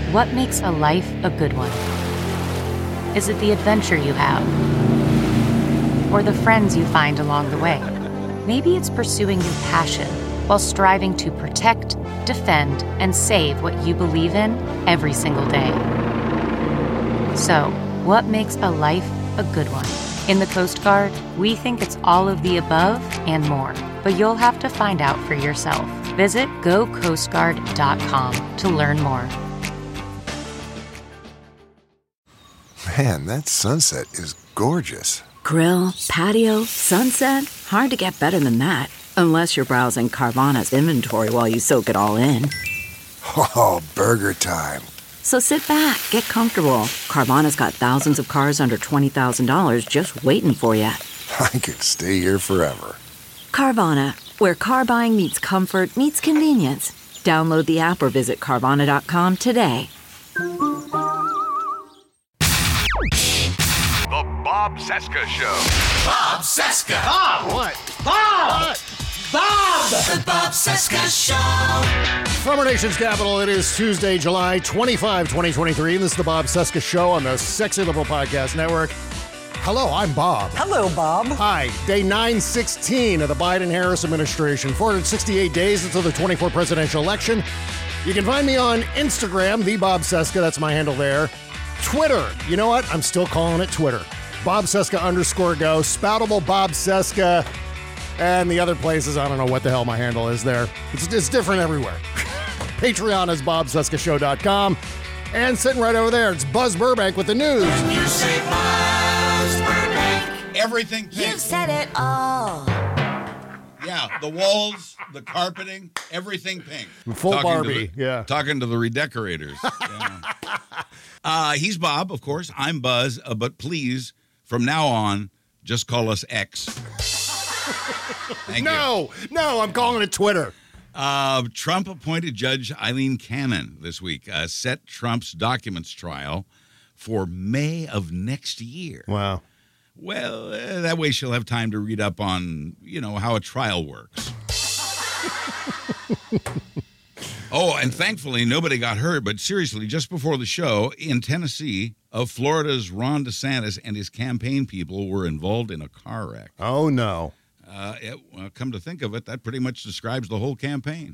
What makes a life a good one? Is it the adventure you have? Or the friends you find along the way? Maybe it's pursuing your passion while striving to protect, defend, and save what you believe in every single day. So, what makes a life a good one? In the Coast Guard, we think it's all of the above and more, but you'll have to find out for yourself. Visit gocoastguard.com to learn more. Man, that sunset is gorgeous. Grill, patio, sunset. Hard to get better than that. Unless you're browsing Carvana's inventory while you soak it all in. Oh, burger time. So sit back, get comfortable. Carvana's got thousands of cars under $20,000 just waiting for you. I could stay here forever. Carvana, where car buying meets comfort meets convenience. Download the app or visit Carvana.com today. The Bob Cesca Show. Bob Cesca. Bob! What? Bob! What? Bob! The Bob Cesca Show. From our nation's capital, it is Tuesday, July 25, 2023, and this is the Bob Cesca Show on the Sexy Liberal Podcast Network. Hello, I'm Bob. Hello, Bob. Hi, day 916 of the Biden-Harris administration, 468 days until the 24 presidential election. You can find me on Instagram, the Bob Cesca, that's my handle there. Twitter, you know what? I'm still calling it Twitter. Bob Cesca _go, Spoutable Bob Cesca, and the other places, I don't know what the hell my handle is there. It's different everywhere. Patreon is bobcescashow.com. And sitting right over there, it's Buzz Burbank with the news. When you say Buzz Burbank, everything pink. You've said it all. Yeah, the walls, the carpeting, everything pink. Full Barbie, yeah. Talking to the redecorators. Yeah. He's Bob, of course. I'm Buzz, but please, from now on, just call us X. Thank you. No, I'm calling it Twitter. Trump appointed Judge Eileen Cannon this week, set Trump's documents trial for May of next year. Wow. Well, that way she'll have time to read up on, how a trial works. Oh, and thankfully nobody got hurt, but seriously, just before the show, in Tennessee, Florida's Ron DeSantis and his campaign people were involved in a car wreck. Oh, no. Come to think of it, that pretty much describes the whole campaign.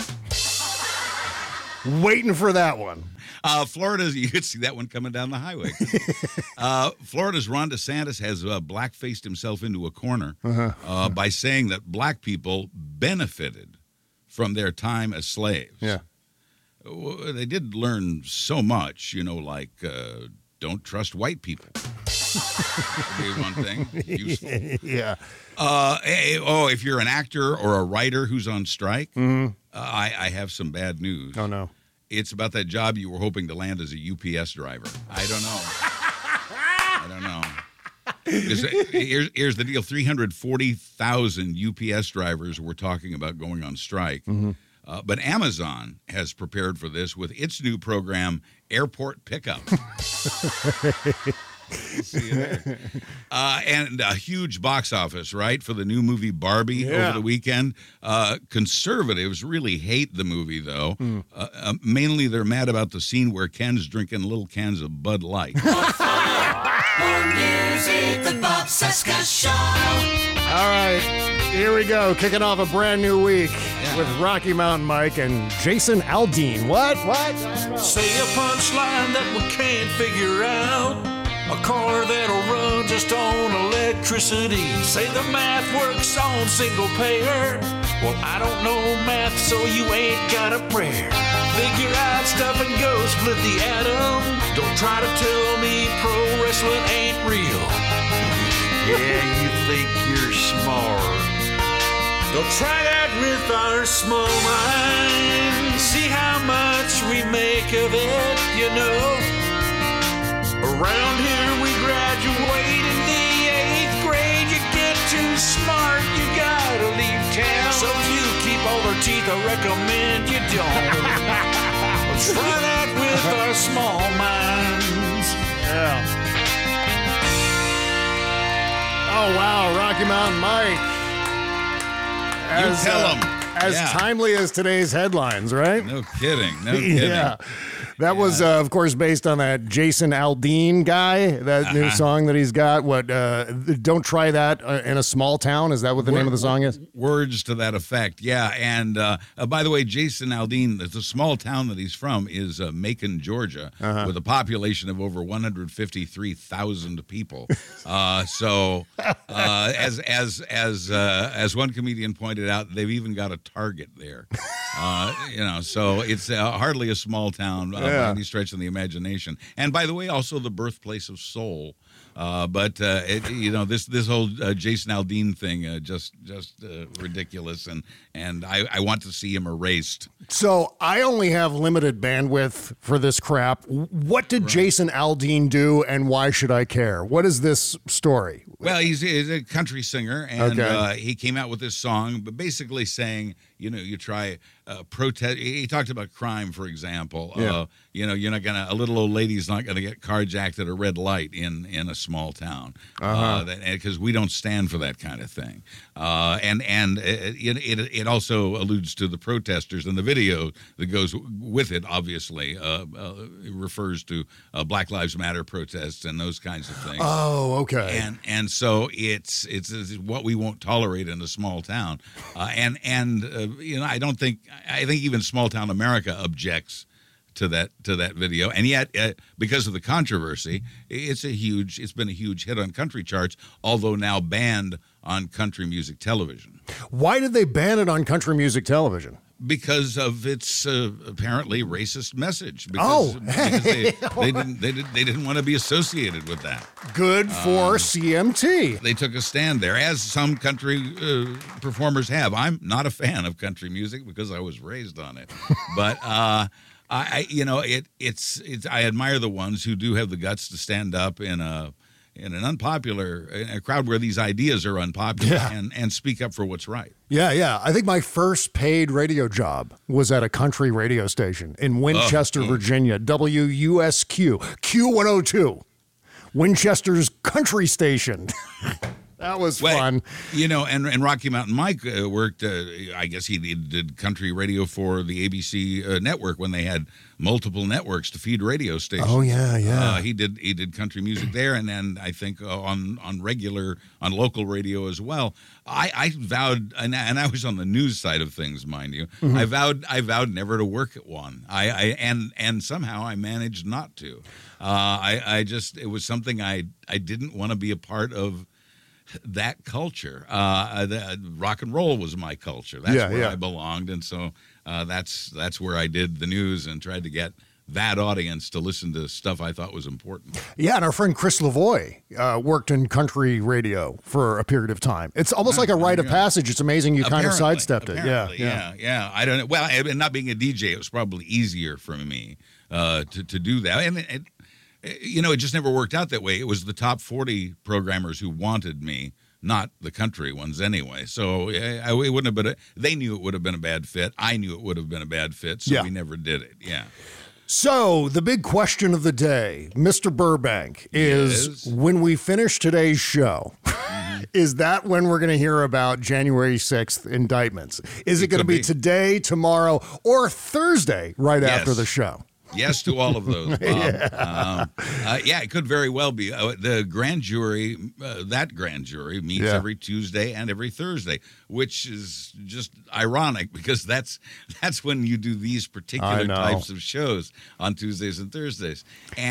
Waiting for that one. Florida's, you could see that one coming down the highway. Florida's Ron DeSantis has blackfaced himself into a corner by saying that black people benefited from their time as slaves. Yeah. They did learn so much, like don't trust white people. Be one thing. Useful. Yeah. If you're an actor or a writer who's on strike, I have some bad news. Oh, no. It's about that job you were hoping to land as a UPS driver. I don't know. Here's the deal. 340,000 UPS drivers were talking about going on strike. But Amazon has prepared for this with its new program, Airport Pickup. See you there. And a huge box office, right, for the new movie Barbie over the weekend. Conservatives really hate the movie, though. Mainly they're mad about the scene where Ken's drinking little cans of Bud Light. more music, the Bob Cesca Show. All right, here we go. Kicking off a brand new week with Rocky Mountain Mike and Jason Aldean. What? Say a punchline that we can't figure out. A car that'll run just on electricity. Say the math works on single payer. Well, I don't know math, so you ain't got a prayer. Figure out stuff and go split the atom. Don't try to tell me pro wrestling ain't real. Yeah, you think you're smart. Don't try that with our small minds. See how much we make of it, you know. Around here we graduate in the 8th grade. You get too smart, you gotta leave town. So if you keep all their teeth, I recommend you don't. Let's try that with our small minds. Yeah. Oh, wow, Rocky Mountain Mike. You tell him. As timely as today's headlines, right? No kidding. No kidding. Yeah. That was, of course, based on that Jason Aldean guy, that new song that he's got. What? Don't try that in a small town. Is that what the name of the song is? Words to that effect. Yeah. And by the way, Jason Aldean, the small town that he's from is Macon, Georgia, with a population of over 153,000 people. So, as one comedian pointed out, they've even got a Target there. So it's hardly a small town by any stretch of the imagination. And by the way, also the birthplace of soul. This whole Jason Aldean thing just ridiculous, and I want to see him erased. So I only have limited bandwidth for this crap. What did Jason Aldean do, and why should I care? What is this story? Well, he's a country singer, and he came out with this song, but basically saying, you try protest. He talked about crime, for example. You're not gonna. A little old lady's not gonna get carjacked at a red light in a small town, because we don't stand for that kind of thing. It also alludes to the protesters, and the video that goes with it, obviously, refers to Black Lives Matter protests and those kinds of things. Oh, okay. And so it's what we won't tolerate in a small town, I think even small town America objects to that video, and yet because of the controversy, it's been a huge hit on country charts, although now banned on country music television. Why did they ban it on country music television? Because of its apparently racist message. Because they didn't want to be associated with that. Good for CMT. They took a stand there, as some country performers have. I'm not a fan of country music because I was raised on it, but I admire the ones who do have the guts to stand up in a crowd where these ideas are unpopular and speak up for what's right. Yeah. I think my first paid radio job was at a country radio station in Winchester, Virginia, WUSQ, Q102, Winchester's country station. That was fun. And Rocky Mountain Mike worked, I guess he did country radio for the ABC network when they had multiple networks to feed radio stations. Oh, yeah. He did country music there, and then I think on local radio as well. I vowed, and I was on the news side of things, mind you. Mm-hmm. I vowed never to work at one. And somehow I managed not to. It was something I didn't want to be a part of. That culture, rock and roll was my culture. That's where I belonged, and so that's where I did the news and tried to get that audience to listen to stuff I thought was important. Yeah, and our friend Chris Lavoie worked in country radio for a period of time. It's almost like a rite of passage. It's amazing you kind of sidestepped it. Yeah. I don't know. Well, and not being a DJ, it was probably easier for me to do that, and it just never worked out that way. It was the top 40 programmers who wanted me, not the country ones anyway. So it wouldn't have been. They knew it would have been a bad fit. I knew it would have been a bad fit, so we never did it. Yeah. So the big question of the day, Mr. Burbank, is when we finish today's show, is that when we're going to hear about January 6th indictments? Is it going to be today, tomorrow, or Thursday right after the show? Yes to all of those, Bob. It could very well be. The grand jury, meets every Tuesday and every Thursday, which is just ironic because that's when you do these particular types of shows on Tuesdays and Thursdays.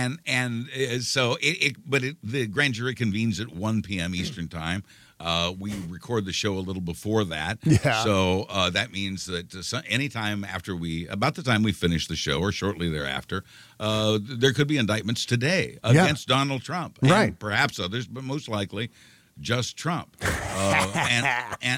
So the grand jury convenes at 1 p.m. Eastern Time. We record the show a little before that. Yeah. So that means that anytime about the time we finish the show or shortly thereafter, there could be indictments today against Donald Trump. And perhaps others, but most likely just Trump. I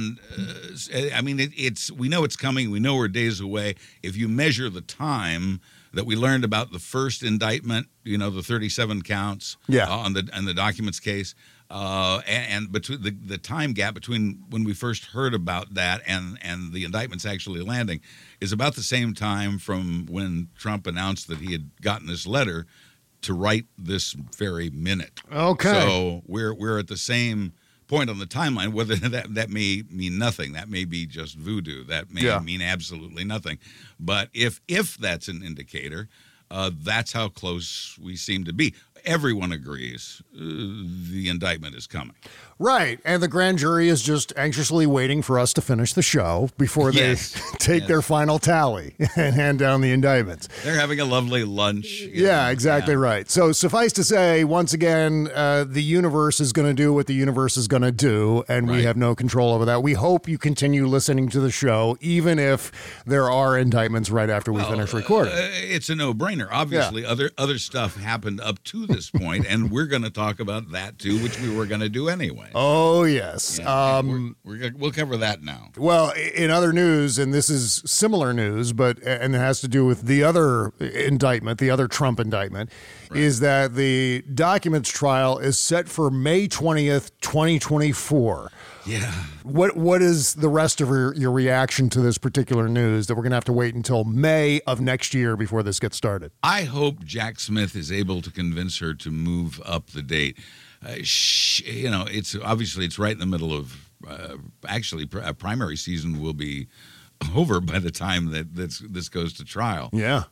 mean, we know it's coming. We know we're days away. If you measure the time that we learned about the first indictment, the 37 counts on the documents case, and between the time gap between when we first heard about that and the indictments actually landing is about the same time from when Trump announced that he had gotten this letter to right this very minute. Okay. So we're at the same point on the timeline, whether that may mean nothing. That may be just voodoo. That may mean absolutely nothing. But if that's an indicator, that's how close we seem to be. Everyone agrees the indictment is coming. Right. And the grand jury is just anxiously waiting for us to finish the show before they take their final tally and hand down the indictments. They're having a lovely lunch. Exactly right. So suffice to say, once again, the universe is going to do what the universe is going to do, and we have no control over that. We hope you continue listening to the show, even if there are indictments right after we finish recording. It's a no-brainer. Obviously, other stuff happened up to this point, and we're going to talk about that too, which we were going to do anyway. Oh, yes. Yeah, we'll cover that now. Well, in other news, and this is similar news, and it has to do with the other indictment, the other Trump indictment, is that the documents trial is set for May 20th, 2024. Yeah. What is the rest of your reaction to this particular news that we're going to have to wait until May of next year before this gets started? I hope Jack Smith is able to convince her to move up the date. It's obviously it's right in the middle of a primary season will be over by the time that this goes to trial. Yeah.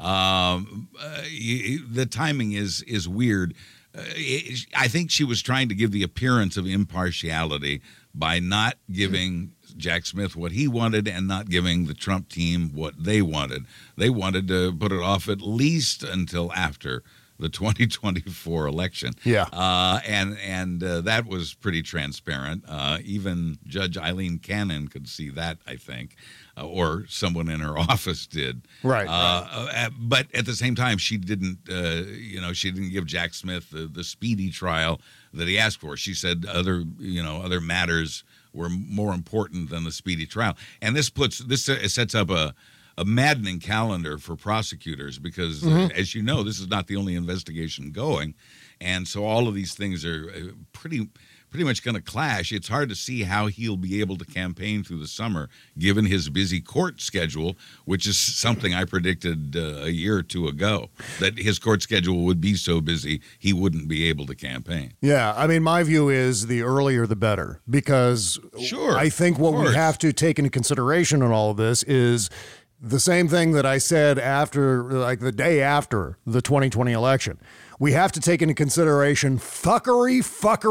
The timing is weird. I think she was trying to give the appearance of impartiality by not giving Jack Smith what he wanted and not giving the Trump team what they wanted. They wanted to put it off at least until after the 2024 election. Yeah. And that was pretty transparent. Even Judge Eileen Cannon could see that, I think, or someone in her office did. Right. But at the same time, she didn't give Jack Smith the speedy trial that he asked for. She said other matters were more important than the speedy trial. And this sets up a maddening calendar for prosecutors because, as you know, this is not the only investigation going. And so all of these things are pretty much going to clash. It's hard to see how he'll be able to campaign through the summer, given his busy court schedule, which is something I predicted a year or two ago, that his court schedule would be so busy he wouldn't be able to campaign. Yeah, I mean, my view is the earlier the better, because I think what we have to take into consideration in all of this is the same thing that I said the day after the 2020 election. We have to take into consideration fuckery.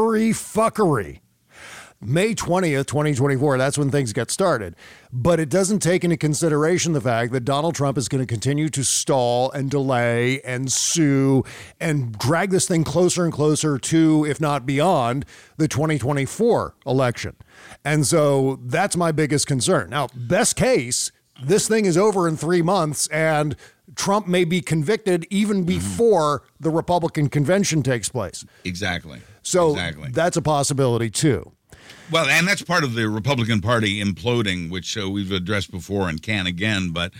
May 20th, 2024, that's when things get started. But it doesn't take into consideration the fact that Donald Trump is going to continue to stall and delay and sue and drag this thing closer and closer to, if not beyond, the 2024 election. And so that's my biggest concern. Now, best case, this thing is over in 3 months and Trump may be convicted even before the Republican convention takes place. Exactly. So that's a possibility too. Well, and that's part of the Republican Party imploding, which we've addressed before and can again. But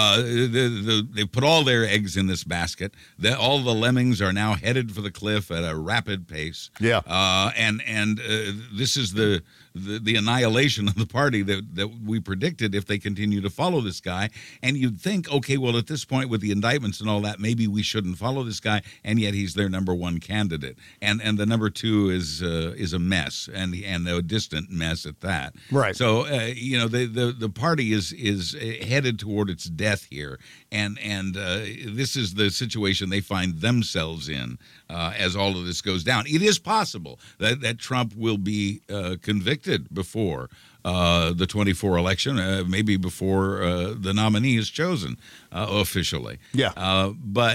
they put all their eggs in this basket. All the lemmings are now headed for the cliff at a rapid pace. Yeah. And this is the annihilation of the party that we predicted if they continue to follow this guy. And you'd think, okay, well, at this point with the indictments and all that, maybe we shouldn't follow this guy. And yet he's their number one candidate. And the number two is a mess and a distant mess at that. Right. So the party is headed toward its death here, and this is the situation they find themselves in as all of this goes down. It is possible that Trump will be convicted before the 24 election, maybe before the nominee is chosen officially. Yeah. But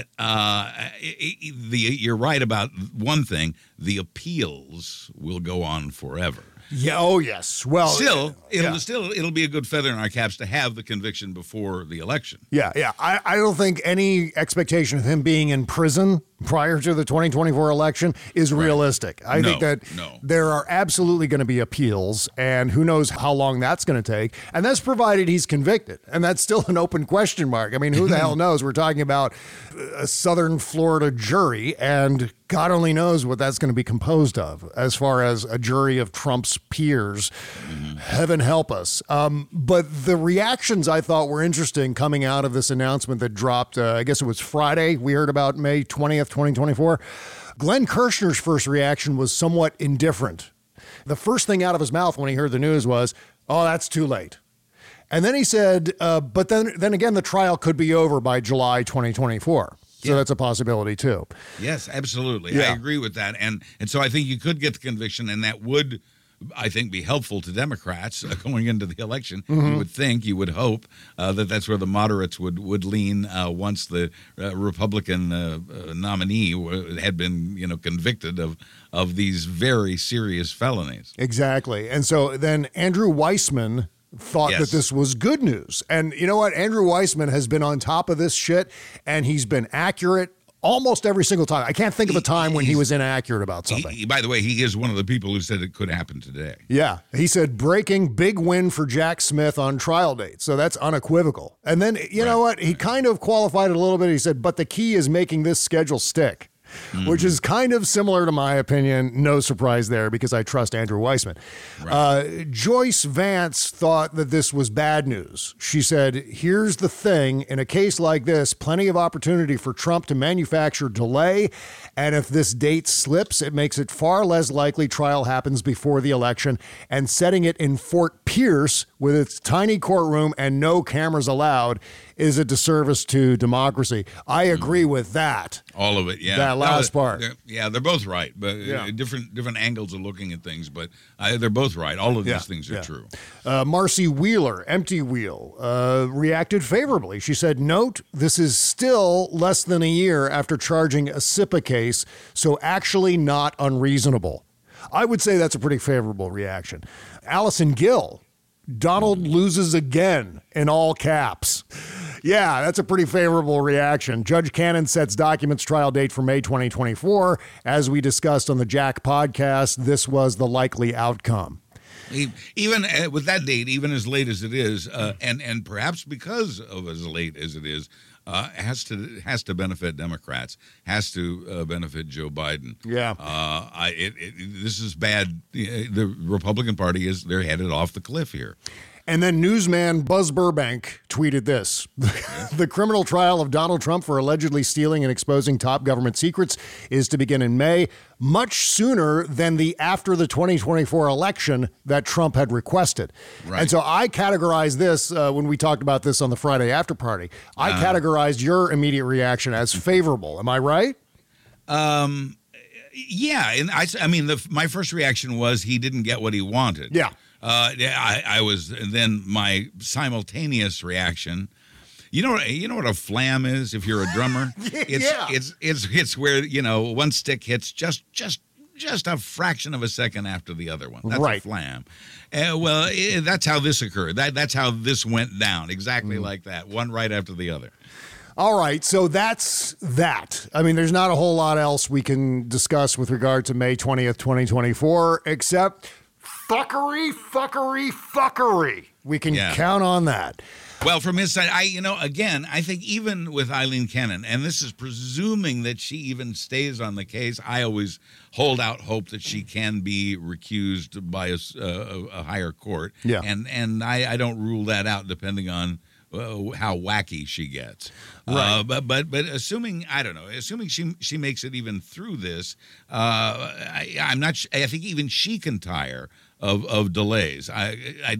you're right about one thing: the appeals will go on forever. Yeah. Oh, yes. Well, it'll be a good feather in our caps to have the conviction before the election. Yeah. Yeah. I don't think any expectation of him being in prison prior to the 2024 election is realistic. I think that there are absolutely going to be appeals, and who knows how long that's going to take. And that's provided he's convicted. And that's still an open question mark. I mean, who the hell knows? We're talking about a Southern Florida jury, and God only knows what that's going to be composed of as far as a jury of Trump's peers. Heaven help us. But the reactions I thought were interesting coming out of this announcement that dropped, I guess it was Friday. We heard about May 20th, 2024. Glenn Kirshner's first reaction was somewhat indifferent. The first thing out of his mouth when he heard the news was, "Oh, that's too late." And then he said, but then again, the trial could be over by July 2024. So that's a possibility too. Yes, absolutely. Yeah. I agree with that. And so I think you could get the conviction, and that would, I think, be helpful to Democrats going into the election. Mm-hmm. You would think, you would hope that that's where the moderates would lean once the Republican nominee had been, convicted of these very serious felonies. Exactly. And so then Andrew Weissman thought that this was good news. And you know what? Andrew Weissman has been on top of this shit, and he's been accurate almost every single time. I can't think of a time when he was inaccurate about something. By the way, he is one of the people who said it could happen today. Yeah. He said, breaking big win for Jack Smith on trial date. So that's unequivocal. And then, you know what? He kind of qualified it a little bit. He said, but the key is making this schedule stick. Which is kind of similar to my opinion. No surprise there because I trust Andrew Weissman. Joyce Vance thought that this was bad news. She said, here's the thing. In a case like this, plenty of opportunity for Trump to manufacture delay. And if this date slips, it makes it far less likely trial happens before the election. And setting it in Fort Pierce with its tiny courtroom and no cameras allowed is a disservice to democracy. I agree with that. All of it, yeah. That last part. They're both right, but different angles of looking at things, but they're both right. All of these things are true. Marcy Wheeler, Empty Wheel, reacted favorably. She said, note, this is still less than a year after charging a SIPA case, so actually not unreasonable. I would say that's a pretty favorable reaction. Allison Gill, Donald loses again, in all caps. Yeah, that's a pretty favorable reaction. Judge Cannon sets documents trial date for May 2024. As we discussed on the Jack podcast, this was the likely outcome. Even with that date, even as late as it is, and perhaps because of as late as it is, has to benefit Democrats, has to benefit Joe Biden. Yeah. This is bad. The Republican Party they're headed off the cliff here. And then newsman Buzz Burbank tweeted this. The criminal trial of Donald Trump for allegedly stealing and exposing top government secrets is to begin in May, much sooner than the after the 2024 election that Trump had requested. Right. And so I categorized this when we talked about this on the Friday after party. I categorized your immediate reaction as favorable. Am I right? Yeah. And I mean, my first reaction was he didn't get what he wanted. Yeah. I was, and then my simultaneous reaction. You know what a flam is if you're a drummer? It's where one stick hits just a fraction of a second after the other one. That's a flam. That's how this occurred. That's how this went down. Exactly like that. One right after the other. All right, so that's that. I mean, there's not a whole lot else we can discuss with regard to May 20th, 2024, except fuckery. We can count on that. Well, from his side, I think even with Eileen Cannon, and this is presuming that she even stays on the case, I always hold out hope that she can be recused by a higher court. Yeah. And I don't rule that out depending on how wacky she gets. Right. But assuming, I don't know, assuming she makes it even through this, I'm not. I think even she can tire of delays. I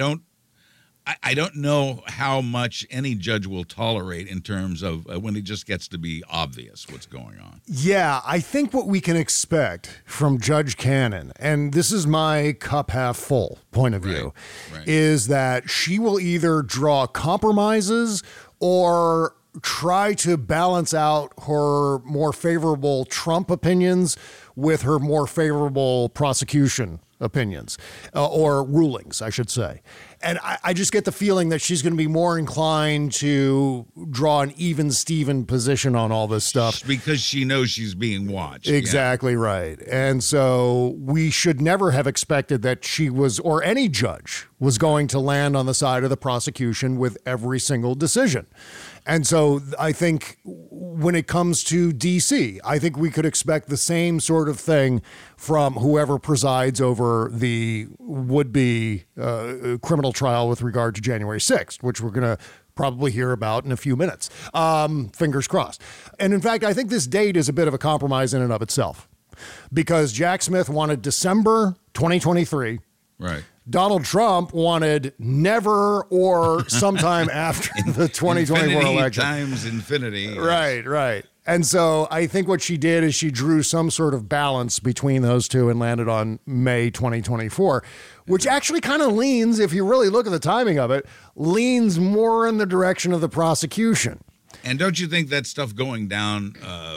don't know how much any judge will tolerate in terms of when it just gets to be obvious what's going on. Yeah, I think what we can expect from Judge Cannon, and this is my cup half full point of view, is that she will either draw compromises or try to balance out her more favorable Trump opinions with her more favorable prosecution opinions or rulings, I should say. And I just get the feeling that she's going to be more inclined to draw an even Steven position on all this stuff. Because she knows she's being watched. Exactly right. And so we should never have expected that she was, or any judge, was going to land on the side of the prosecution with every single decision. And so I think when it comes to D.C., I think we could expect the same sort of thing from whoever presides over the would-be criminal trial with regard to January 6th, which we're going to probably hear about in a few minutes. Fingers crossed. And in fact, I think this date is a bit of a compromise in and of itself. because Jack Smith wanted December 2023. Right. Donald Trump wanted never or sometime after the 2024 infinity election. Times infinity. Yes. Right. And so I think what she did is she drew some sort of balance between those two and landed on May 2024, which actually kind of leans, if you really look at the timing of it, leans more in the direction of the prosecution. And don't you think that stuff going down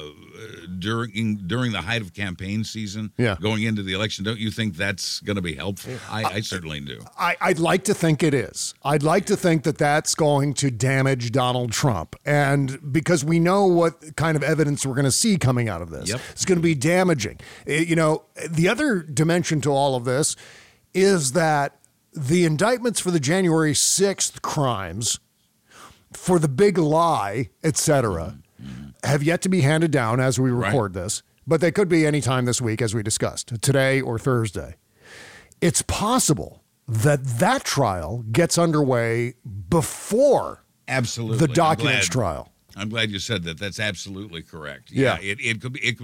during the height of campaign season, going into the election, don't you think that's going to be helpful? I certainly do. I'd like to think it is. I'd like to think that that's going to damage Donald Trump. And because we know what kind of evidence we're going to see coming out of this. Yep. It's going to be damaging. You know, the other dimension to all of this is that the indictments for the January 6th crimes, for the big lie, etc., have yet to be handed down as we record this, but they could be any time this week, as we discussed, today or Thursday. It's possible that trial gets underway before the documents trial. I'm glad you said that. That's absolutely correct. Yeah. It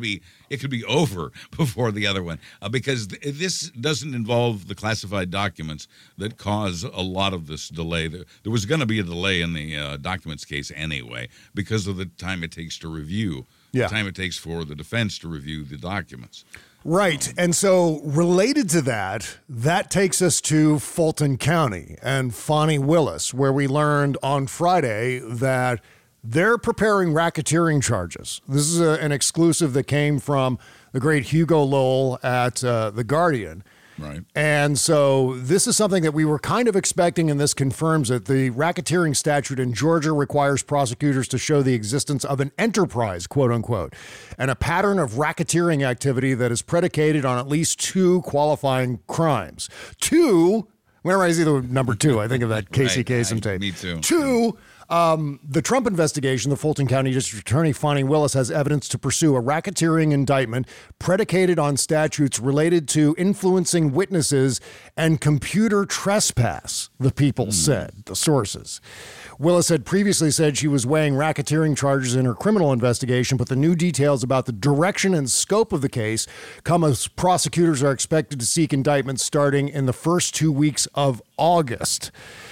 could be over before the other one because this doesn't involve the classified documents that cause a lot of this delay. There was going to be a delay in the documents case anyway because of the time it takes to review, the time it takes for the defense to review the documents. Right. And so related to that takes us to Fulton County and Fani Willis, where we learned on Friday that they're preparing racketeering charges. This is an exclusive that came from the great Hugo Lowell at The Guardian. Right. And so this is something that we were kind of expecting, and this confirms it. The racketeering statute in Georgia requires prosecutors to show the existence of an enterprise, quote unquote, and a pattern of racketeering activity that is predicated on at least 2 qualifying crimes. 2, whenever I see the number 2, I think of that Casey Kasem tape. Me too. 2, the Trump investigation, the Fulton County District Attorney Fani Willis has evidence to pursue a racketeering indictment predicated on statutes related to influencing witnesses and computer trespass, the people said, the sources. Willis had previously said she was weighing racketeering charges in her criminal investigation, but the new details about the direction and scope of the case come as prosecutors are expected to seek indictments starting in the first 2 weeks of August.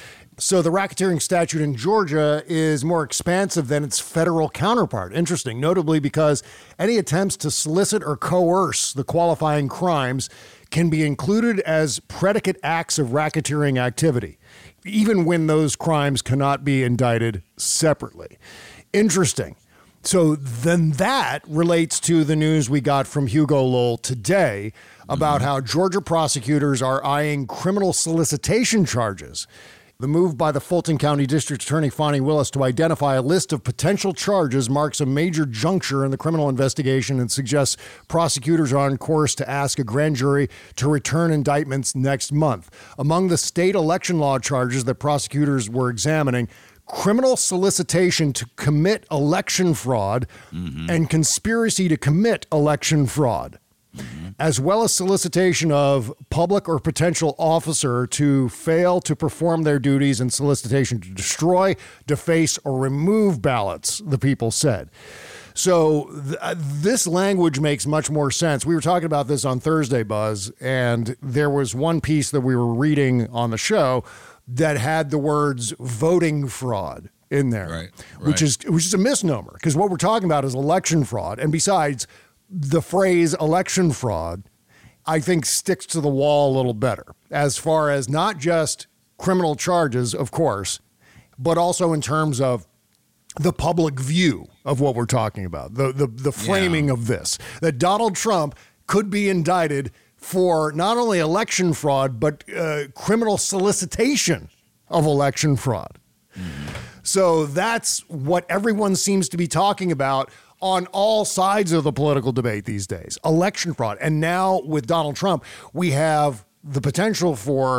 So the racketeering statute in Georgia is more expansive than its federal counterpart. Interesting, notably because any attempts to solicit or coerce the qualifying crimes can be included as predicate acts of racketeering activity, even when those crimes cannot be indicted separately. Interesting. So then that relates to the news we got from Hugo Lowell today about how Georgia prosecutors are eyeing criminal solicitation charges. The move by the Fulton County District Attorney Fani Willis to identify a list of potential charges marks a major juncture in the criminal investigation and suggests prosecutors are on course to ask a grand jury to return indictments next month. Among the state election law charges that prosecutors were examining, criminal solicitation to commit election fraud and conspiracy to commit election fraud, as well as solicitation of public or potential officer to fail to perform their duties and solicitation to destroy, deface, or remove ballots, the people said. So this language makes much more sense. We were talking about this on Thursday, Buzz, and there was one piece that we were reading on the show that had the words voting fraud in there, which is a misnomer, because what we're talking about is election fraud. And besides, the phrase election fraud, I think, sticks to the wall a little better as far as not just criminal charges, of course, but also in terms of the public view of what we're talking about, the framing of this, that Donald Trump could be indicted for not only election fraud, but criminal solicitation of election fraud. So that's what everyone seems to be talking about on all sides of the political debate these days, election fraud. And now with Donald Trump, we have the potential for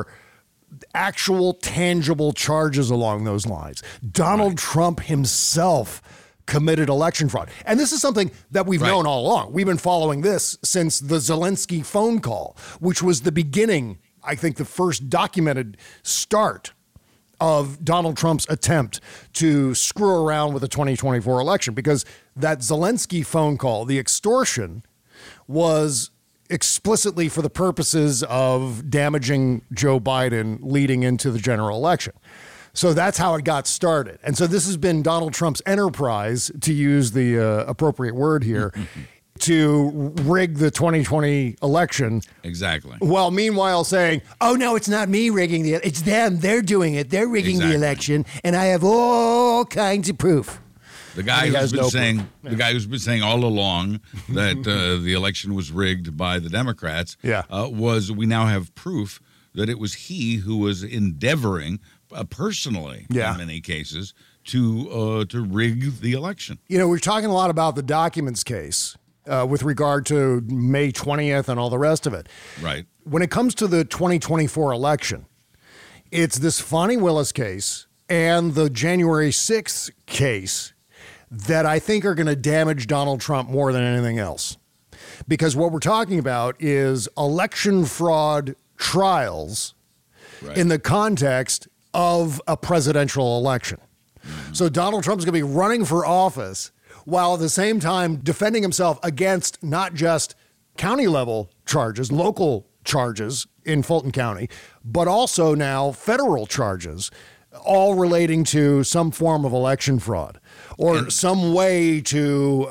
actual tangible charges along those lines. Donald Trump himself committed election fraud. And this is something that we've known all along. We've been following this since the Zelensky phone call, which was the beginning, I think, the first documented start of Donald Trump's attempt to screw around with the 2024 election, because that Zelensky phone call, the extortion, was explicitly for the purposes of damaging Joe Biden leading into the general election. So that's how it got started. And so this has been Donald Trump's enterprise, to use the appropriate word here, to rig the 2020 election. Exactly. While meanwhile saying, oh, no, it's not me rigging it's them. They're doing it. They're rigging the election. And I have all kinds of proof. The guy who's been saying all along that the election was rigged by the Democrats we now have proof that it was he who was endeavoring personally, in many cases, to rig the election. You know, we're talking a lot about the documents case with regard to May 20th and all the rest of it. Right. When it comes to the 2024 election, it's this Fani Willis case and the January 6th case that I think are going to damage Donald Trump more than anything else. Because what we're talking about is election fraud trials in the context of a presidential election. Mm-hmm. So Donald Trump's going to be running for office while at the same time defending himself against not just county level charges, local charges in Fulton County, but also now federal charges, all relating to some form of election fraud or some way to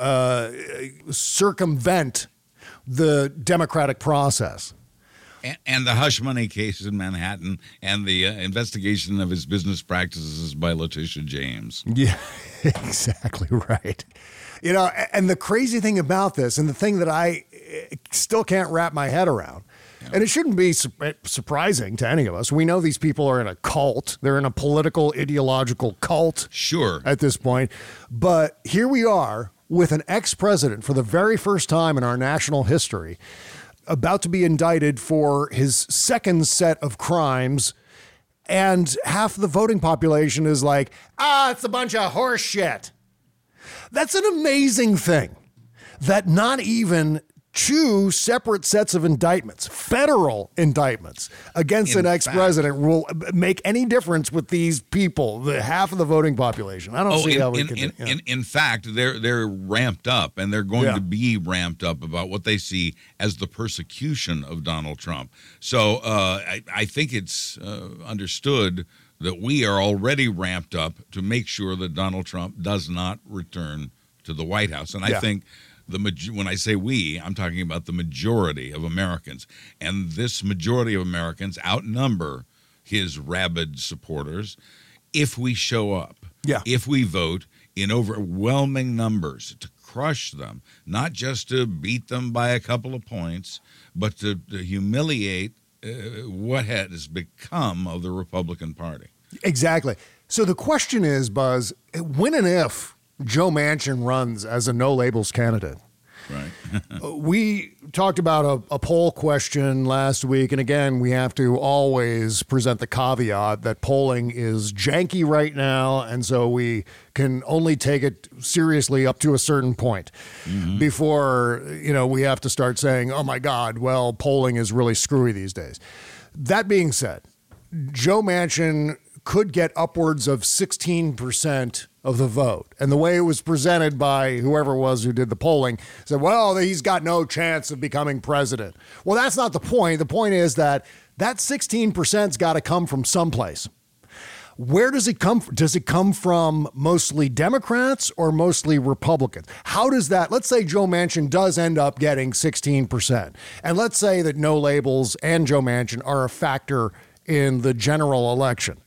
circumvent the democratic process. And the hush money case in Manhattan and the investigation of his business practices by Letitia James. Yeah, exactly right. You know, and the crazy thing about this, and the thing that I still can't wrap my head around, and it shouldn't be surprising to any of us. We know these people are in a cult. They're in a political, ideological cult. Sure. At this point. But here we are with an ex-president for the very first time in our national history about to be indicted for his second set of crimes. And half the voting population is like, it's a bunch of horse shit. That's an amazing thing that not even two separate sets of indictments, federal indictments against an ex-president will make any difference with these people, the half of the voting population. I don't see how we can. In fact, they're ramped up, and they're going to be ramped up about what they see as the persecution of Donald Trump. So I think it's understood that we are already ramped up to make sure that Donald Trump does not return to the White House. And I think when I say we, I'm talking about the majority of Americans. And this majority of Americans outnumber his rabid supporters if we show up, if we vote in overwhelming numbers to crush them, not just to beat them by a couple of points, but to humiliate what has become of the Republican Party. Exactly. So the question is, Buzz, when and if Joe Manchin runs as a no-labels candidate. Right. We talked about a poll question last week, and again, we have to always present the caveat that polling is janky right now, and so we can only take it seriously up to a certain point before, we have to start saying, oh my God, well, polling is really screwy these days. That being said, Joe Manchin could get upwards of 16% of the vote. And the way it was presented by whoever it was who did the polling said, well, he's got no chance of becoming president. Well, that's not the point. The point is that 16%'s got to come from someplace. Where does it come from? Does it come from mostly Democrats or mostly Republicans? How does that, let's say Joe Manchin does end up getting 16%. And let's say that no labels and Joe Manchin are a factor in the general election.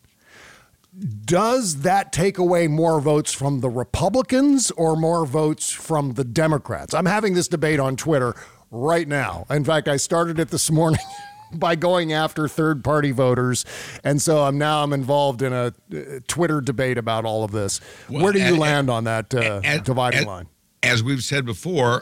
Does that take away more votes from the Republicans or more votes from the Democrats? I'm having this debate on Twitter right now. In fact, I started it this morning by going after third-party voters, and so I'm involved in a Twitter debate about all of this. Well, where do you land on that dividing line? As we've said before,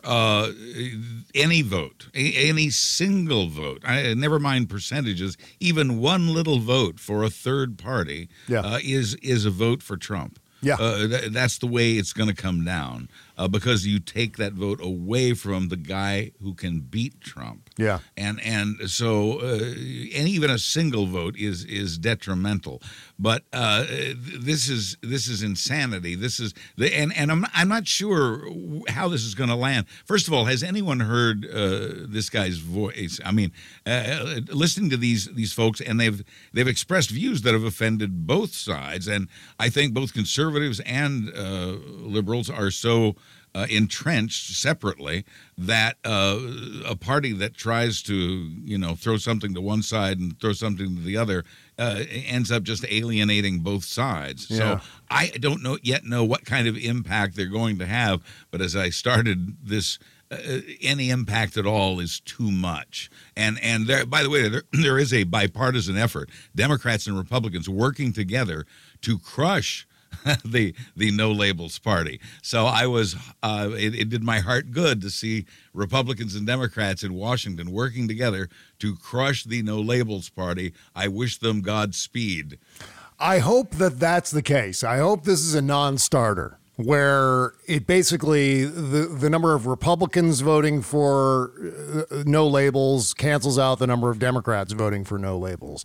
any vote, any single vote, never mind percentages, even one little vote for a third party is a vote for Trump. That's the way it's going to come down because you take that vote away from the guy who can beat Trump. Yeah. And so and even a single vote is detrimental. But this is insanity. This is and I'm not sure how this is going to land. First of all, has anyone heard this guy's voice? I mean, listening to these folks, and they've expressed views that have offended both sides, and I think both conservatives and liberals are so entrenched separately that a party that tries to throw something to one side and throw something to the other ends up just alienating both sides. Yeah. So I don't know what kind of impact they're going to have, but as I started this, any impact at all is too much. And there, by the way, there is a bipartisan effort, Democrats and Republicans working together to crush the No Labels Party. So I was it did my heart good to see Republicans and Democrats in Washington working together to crush the No Labels Party. I wish them Godspeed. I hope that that's the case. I hope this is a non-starter, where it basically the number of Republicans voting for no labels cancels out the number of Democrats voting for no labels.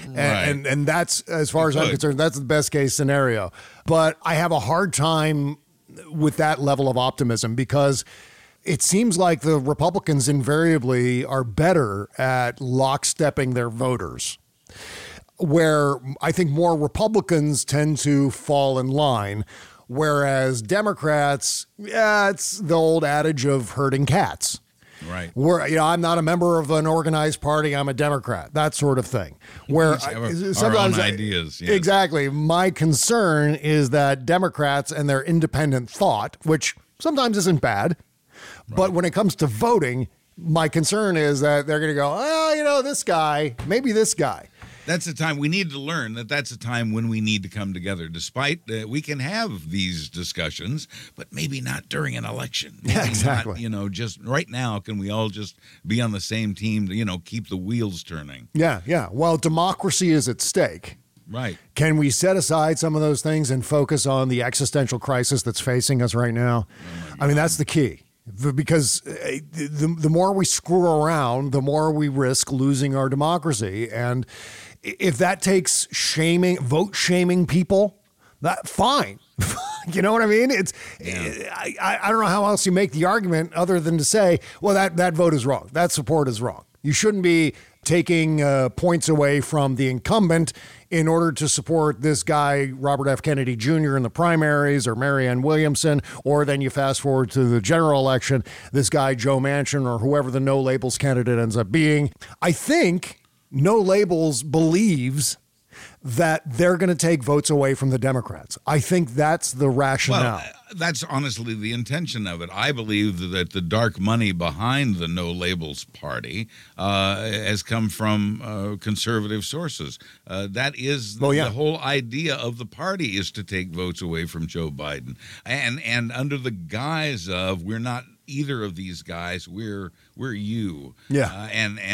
And that's, as far as I'm concerned, that's the best case scenario. But I have a hard time with that level of optimism, because it seems like the Republicans invariably are better at lockstepping their voters, where I think more Republicans tend to fall in line. Whereas Democrats, it's the old adage of herding cats. Right. Where I'm not a member of an organized party, I'm a Democrat, that sort of thing. Where sometimes our own ideas. Yes. Exactly. My concern is that Democrats and their independent thought, which sometimes isn't bad, but when it comes to voting, my concern is that they're going to go, this guy, maybe this guy. That's the time we need to learn that's a time when we need to come together. Despite we can have these discussions, but maybe not during an election. Yeah, exactly. Not, just right now, can we all just be on the same team to, keep the wheels turning? Yeah. Well, democracy is at stake. Right. Can we set aside some of those things and focus on the existential crisis that's facing us right now? I mean, that's the key. Because the more we screw around, the more we risk losing our democracy. And if that takes vote shaming people, that fine. You know what I mean? I don't know how else you make the argument other than to say, well, that vote is wrong. That support is wrong. You shouldn't be taking points away from the incumbent in order to support this guy, Robert F. Kennedy Jr. in the primaries, or Marianne Williamson, or then you fast forward to the general election, this guy, Joe Manchin, or whoever the No Labels candidate ends up being. I think No Labels believes that they're going to take votes away from the Democrats. I think that's the rationale. Well, that's honestly the intention of it. I believe that the dark money behind the No Labels Party has come from conservative sources. That is the whole idea of the party, is to take votes away from Joe Biden. And under the guise of, we're not either of these guys, we're you. Yeah.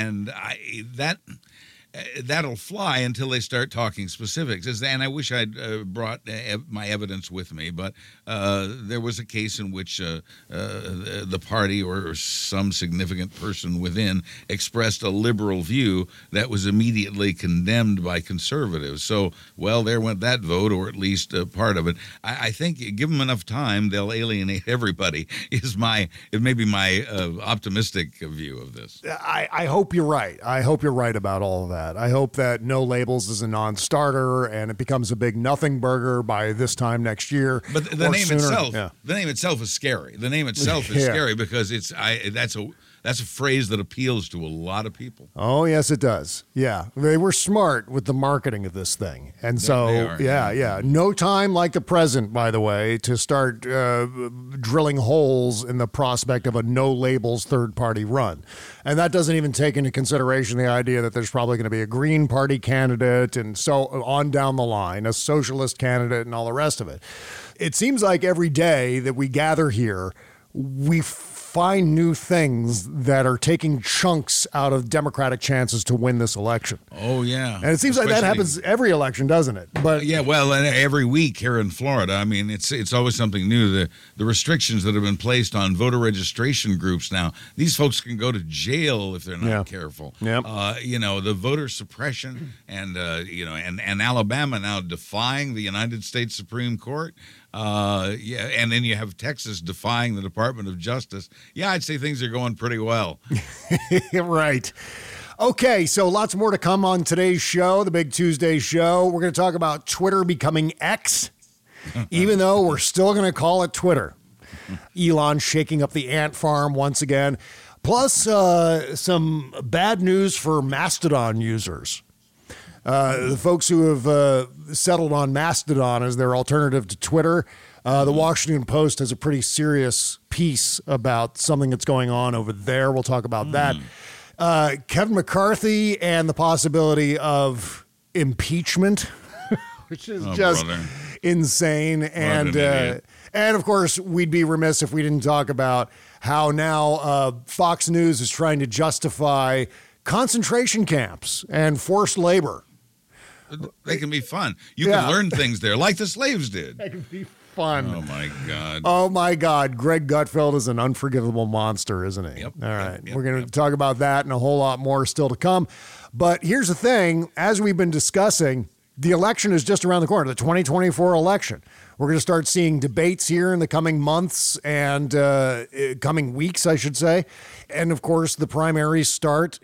That'll fly until they start talking specifics. And I wish I'd brought my evidence with me, but there was a case in which the party or some significant person within expressed a liberal view that was immediately condemned by conservatives. So, there went that vote, or at least part of it. I think give them enough time, they'll alienate everybody, is maybe my optimistic view of this. I hope you're right. I hope you're right about all of that. I hope that No Labels is a non-starter and it becomes a big nothing burger by this time next year. But the name itself is scary. The name itself is scary because that's a phrase that appeals to a lot of people. Oh, yes, it does. Yeah. They were smart with the marketing of this thing. And so, yeah. No time like the present, by the way, to start drilling holes in the prospect of a No Labels third-party run. And that doesn't even take into consideration the idea that there's probably going to be a Green Party candidate and so on down the line, a socialist candidate and all the rest of it. It seems like every day that we gather here, we find new things that are taking chunks out of Democratic chances to win this election. Oh, yeah. And it seems like that happens every election, doesn't it? But yeah, well, every week here in Florida, I mean, it's always something new. The restrictions that have been placed on voter registration groups now, these folks can go to jail if they're not careful. Yep. The voter suppression and Alabama now defying the United States Supreme Court. And then you have Texas defying the Department of Justice. Yeah, I'd say things are going pretty well. Right. Okay, so lots more to come on today's show, the Big Tuesday show. We're going to talk about Twitter becoming X, even though we're still going to call it Twitter. Elon shaking up the ant farm once again. Plus, some bad news for Mastodon users. The folks who have settled on Mastodon as their alternative to Twitter. The Washington Post has a pretty serious piece about something that's going on over there. We'll talk about that. Kevin McCarthy and the possibility of impeachment, which is insane. And of course, we'd be remiss if we didn't talk about how now Fox News is trying to justify concentration camps and forced labor. They can be fun. You can learn things there, like the slaves did. They can be fun. Oh, my God. Oh, my God. Greg Gutfeld is an unforgivable monster, isn't he? Yep. All right. Yep, We're going to talk about that and a whole lot more still to come. But here's the thing. As we've been discussing, the election is just around the corner, the 2024 election. We're going to start seeing debates here in the coming months and coming weeks, I should say. And, of course, the primaries start,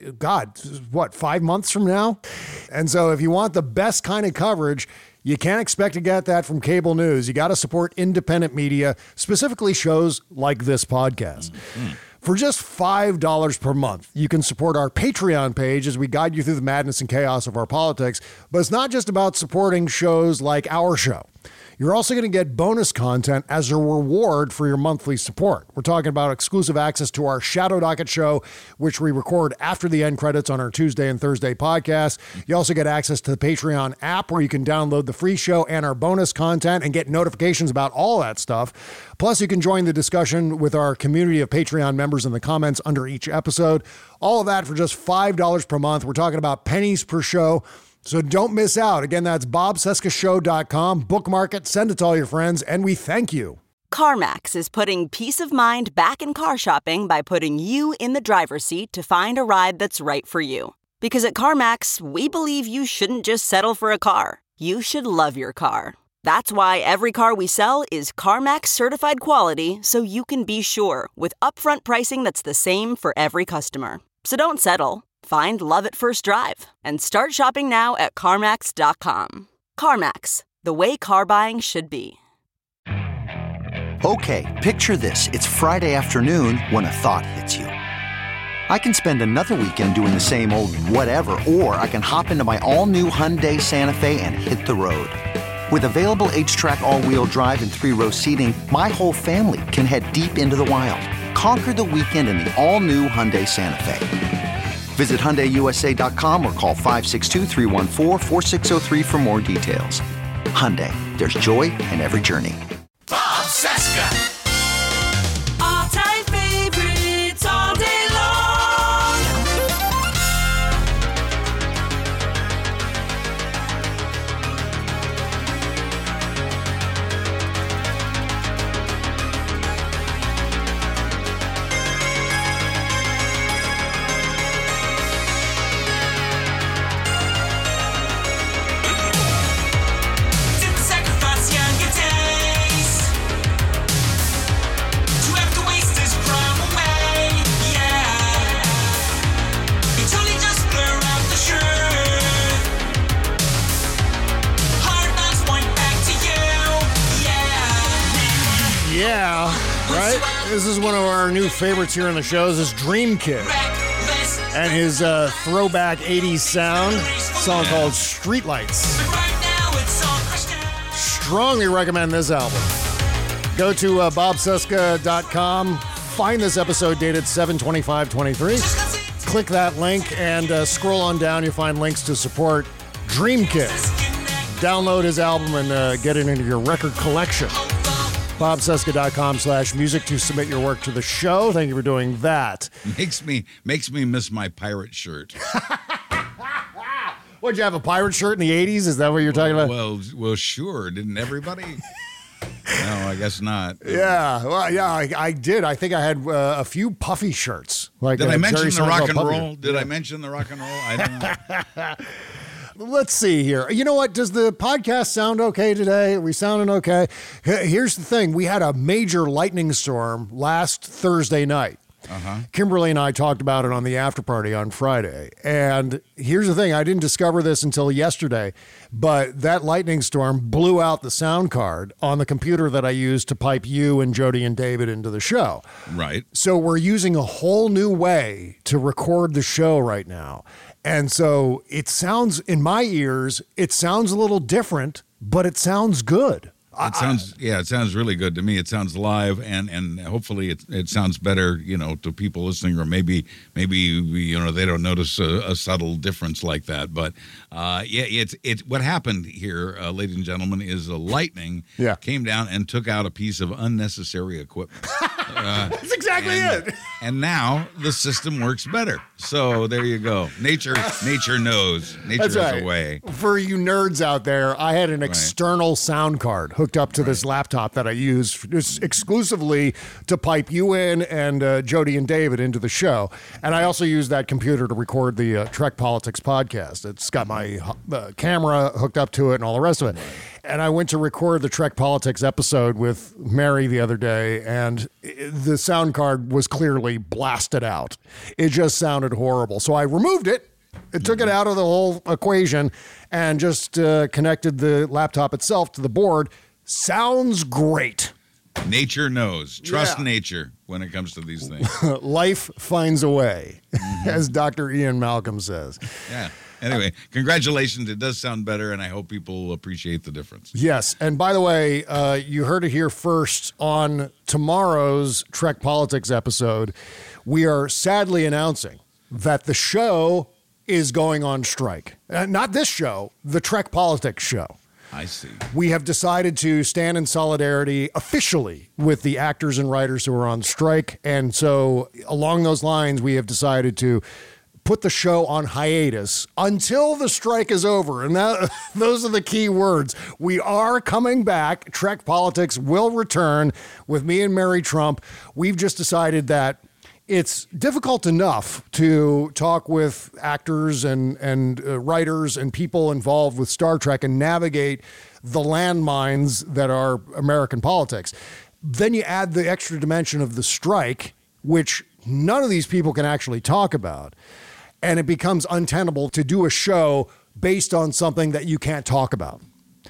5 months from now? And so if you want the best kind of coverage, you can't expect to get that from cable news. You got to support independent media, specifically shows like this podcast. Mm-hmm. For just $5 per month, you can support our Patreon page as we guide you through the madness and chaos of our politics. But it's not just about supporting shows like our show. You're also going to get bonus content as a reward for your monthly support. We're talking about exclusive access to our Shadow Docket show, which we record after the end credits on our Tuesday and Thursday podcasts. You also get access to the Patreon app where you can download the free show and our bonus content and get notifications about all that stuff. Plus, you can join the discussion with our community of Patreon members in the comments under each episode. All of that for just $5 per month. We're talking about pennies per show. So don't miss out. Again, that's bobcescashow.com. Bookmark it, send it to all your friends, and we thank you. CarMax is putting peace of mind back in car shopping by putting you in the driver's seat to find a ride that's right for you. Because at CarMax, we believe you shouldn't just settle for a car. You should love your car. That's why every car we sell is CarMax certified quality, so you can be sure with upfront pricing that's the same for every customer. So don't settle. Find love at first drive and start shopping now at CarMax.com. CarMax, the way car buying should be. Okay, picture this. It's Friday afternoon when a thought hits you. I can spend another weekend doing the same old whatever, or I can hop into my all-new Hyundai Santa Fe and hit the road. With available H-Track all-wheel drive and 3-row seating, my whole family can head deep into the wild. Conquer the weekend in the all-new Hyundai Santa Fe. Visit HyundaiUSA.com or call 562-314-4603 for more details. Hyundai, there's joy in every journey. Bob Cesca. All-time favorites all day long. Didn't sacrifice younger days to have to waste his prime away. Yeah, it's only just blur out the truth. Hard knocks point back to you. Yeah, right? This is one of our new favorites here on the shows, is Dream Kid Reckless, and his throwback 80s sound, song called Streetlights. but right now it's all crushed down. Strongly recommend this album. Go to bobcesca.com, find this episode dated 7/25/23, click that link, and scroll on down. You'll find links to support Dream Kid. Download his album and get it into your record collection. BobCesca.com/music to submit your work to the show. Thank you for doing that. Makes me miss my pirate shirt. What, did you have a pirate shirt in the 80s? Is that what you're talking about? Well, sure. Didn't everybody? No, I guess not. Yeah, well, yeah, I did. I think I had a few puffy shirts. Like, did I mention Jerry the rock and Seinfeld roll? puppy. Did I mention the rock and roll? I don't know. Let's see here. You know what? Does the podcast sound okay today? Are we sounding okay? Here's the thing. We had a major lightning storm last Thursday night. Kimberly and I talked about it on the after party on Friday. And here's the thing. I didn't discover this until yesterday, but that lightning storm blew out the sound card on the computer that I used to pipe you and Jody and David into the show. Right. So we're using a whole new way to record the show right now. And so it sounds, in my ears, it sounds a little different, but it sounds good. It sounds really good to me. It sounds live, and hopefully it sounds better, to people listening, or maybe they don't notice a subtle difference like that. But it's what happened here, ladies and gentlemen, is a lightning came down and took out a piece of unnecessary equipment. That's exactly it. And now the system works better. So there you go. Nature knows. Nature That's right. is a way. For you nerds out there, I had an external sound card hooked up to this laptop that I use just exclusively to pipe you in and Jody and David into the show. And I also use that computer to record the Trek Politics podcast. It's got my camera hooked up to it and all the rest of it. And I went to record the Trek Politics episode with Mary the other day, and the sound card was clearly blasted out. It just sounded horrible. So I removed it. It took it out of the whole equation and just connected the laptop itself to the board. Sounds great. Nature knows. Trust nature when it comes to these things. Life finds a way, as Dr. Ian Malcolm says. Yeah. Anyway, congratulations. It does sound better, and I hope people appreciate the difference. Yes. And by the way, you heard it here first on tomorrow's Trek Politics episode. We are sadly announcing that the show is going on strike. Not this show, the Trek Politics show. I see. We have decided to stand in solidarity officially with the actors and writers who are on strike. And so along those lines, we have decided to put the show on hiatus until the strike is over. And those are the key words. We are coming back. Trek Politics will return with me and Mary Trump. We've just decided that it's difficult enough to talk with actors and writers and people involved with Star Trek and navigate the landmines that are American politics. Then you add the extra dimension of the strike, which none of these people can actually talk about. And it becomes untenable to do a show based on something that you can't talk about.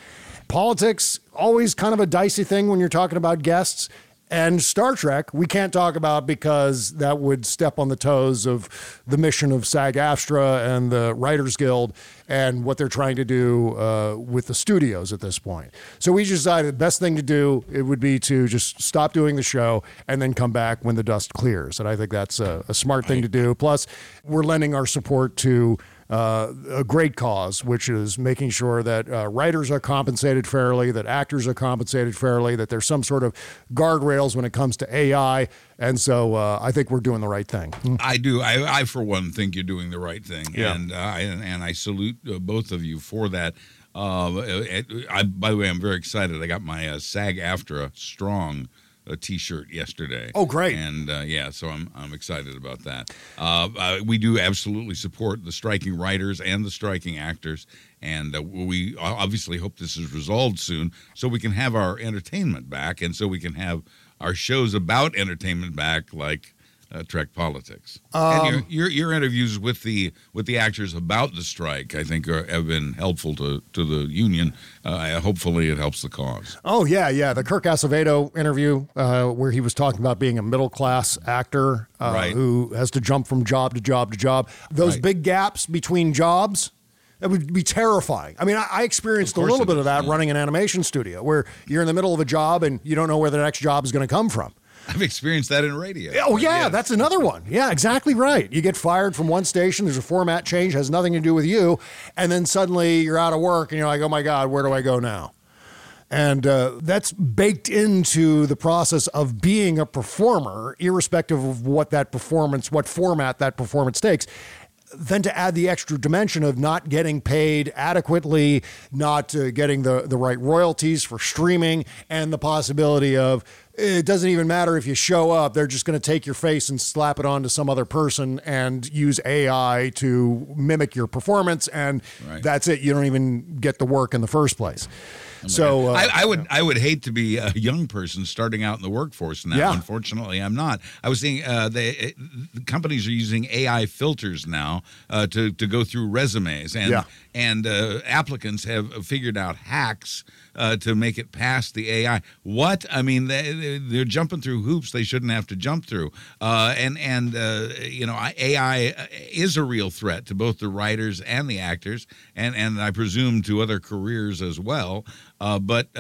Politics, always kind of a dicey thing when you're talking about guests. And Star Trek, we can't talk about because that would step on the toes of the mission of SAG-AFTRA and the Writers Guild and what they're trying to do with the studios at this point. So we decided the best thing to do, it would be to just stop doing the show and then come back when the dust clears. And I think that's a smart thing to do. Plus, we're lending our support to a great cause, which is making sure that writers are compensated fairly, that actors are compensated fairly, that there's some sort of guardrails when it comes to AI. And so I think we're doing the right thing. I do. I for one, think you're doing the right thing. Yeah. And I salute both of you for that. By the way, I'm very excited. I got my SAG-AFTRA Strong a T-shirt yesterday. Oh, great! And so I'm excited about that. We do absolutely support the striking writers and the striking actors, and we obviously hope this is resolved soon, so we can have our entertainment back, and so we can have our shows about entertainment back, like Trek Politics. And your interviews with the actors about the strike, I think, have been helpful to the union. Hopefully, it helps the cause. Oh yeah. The Kirk Acevedo interview, where he was talking about being a middle class actor who has to jump from job to job to job. Those big gaps between jobs. It would be terrifying. I mean, I experienced a little bit of that running an animation studio, where you're in the middle of a job and you don't know where the next job is going to come from. I've experienced that in radio. Oh, yeah, that's another one. Yeah, exactly right. You get fired from one station, there's a format change, has nothing to do with you, and then suddenly you're out of work and you're like, oh my God, where do I go now? And that's baked into the process of being a performer, irrespective of what format that performance takes. Then to add the extra dimension of not getting paid adequately, not getting the right royalties for streaming, and the possibility of it doesn't even matter if you show up. They're just going to take your face and slap it onto some other person and use AI to mimic your performance. And that's it. You don't even get the work in the first place. So I would hate to be a young person starting out in the workforce now. Yeah. Unfortunately, I'm not. I was seeing the companies are using AI filters now to go through resumes, and applicants have figured out hacks to make it past the AI. What? I mean, they're jumping through hoops they shouldn't have to jump through. AI is a real threat to both the writers and the actors, and I presume to other careers as well. But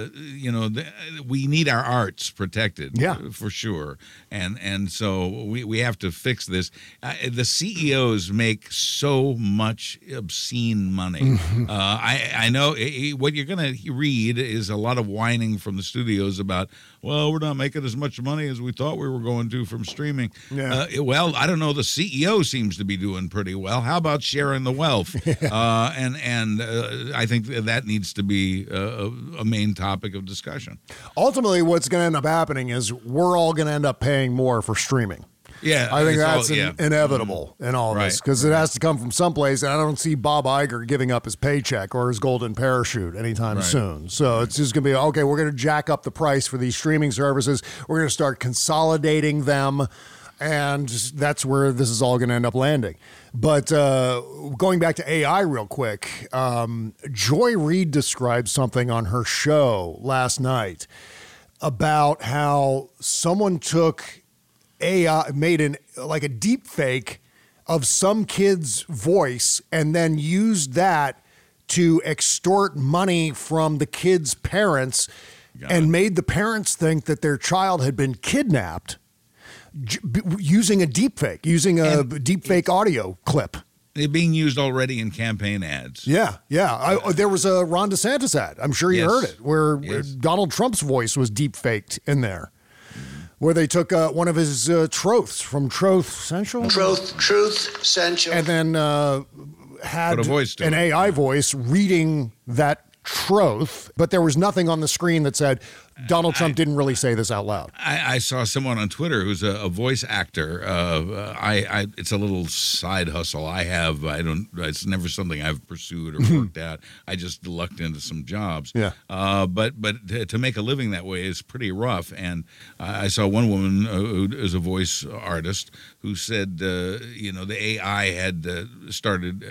we need our arts protected, for sure, and so we have to fix this. The CEOs make so much obscene money. I know what you're going to read is a lot of whining from the studios about, well, we're not making as much money as we thought we were going to from streaming. Well, I don't know. The CEO seems to be doing pretty well. How about sharing the wealth? And I think that needs to be a main topic of discussion. Ultimately, what's going to end up happening is we're all going to end up paying more for streaming. Yeah, I think that's inevitable in all this, because it has to come from someplace, and I don't see Bob Iger giving up his paycheck or his golden parachute anytime soon. So it's just going to be, okay, we're going to jack up the price for these streaming services. We're going to start consolidating them, and that's where this is all going to end up landing. But going back to AI real quick, Joy Reid described something on her show last night about how someone took AI, made a deep fake of some kid's voice and then used that to extort money from the kid's parents and made the parents think that their child had been kidnapped using a deep fake, using a deep fake audio clip. They're being used already in campaign ads. Yeah. There was a Ron DeSantis ad. I'm sure you heard it, where Donald Trump's voice was deep faked in there. Where they took one of his troths from Truth Central. Truth Central. And then had an AI voice reading that troth, but there was nothing on the screen that said Donald Trump didn't really say this out loud. I saw someone on Twitter who's a voice actor. It's a little side hustle I have. It's never something I've pursued or worked at. I just lucked into some jobs. Yeah. But to make a living that way is pretty rough. And I saw one woman who is a voice artist who said, the AI had started.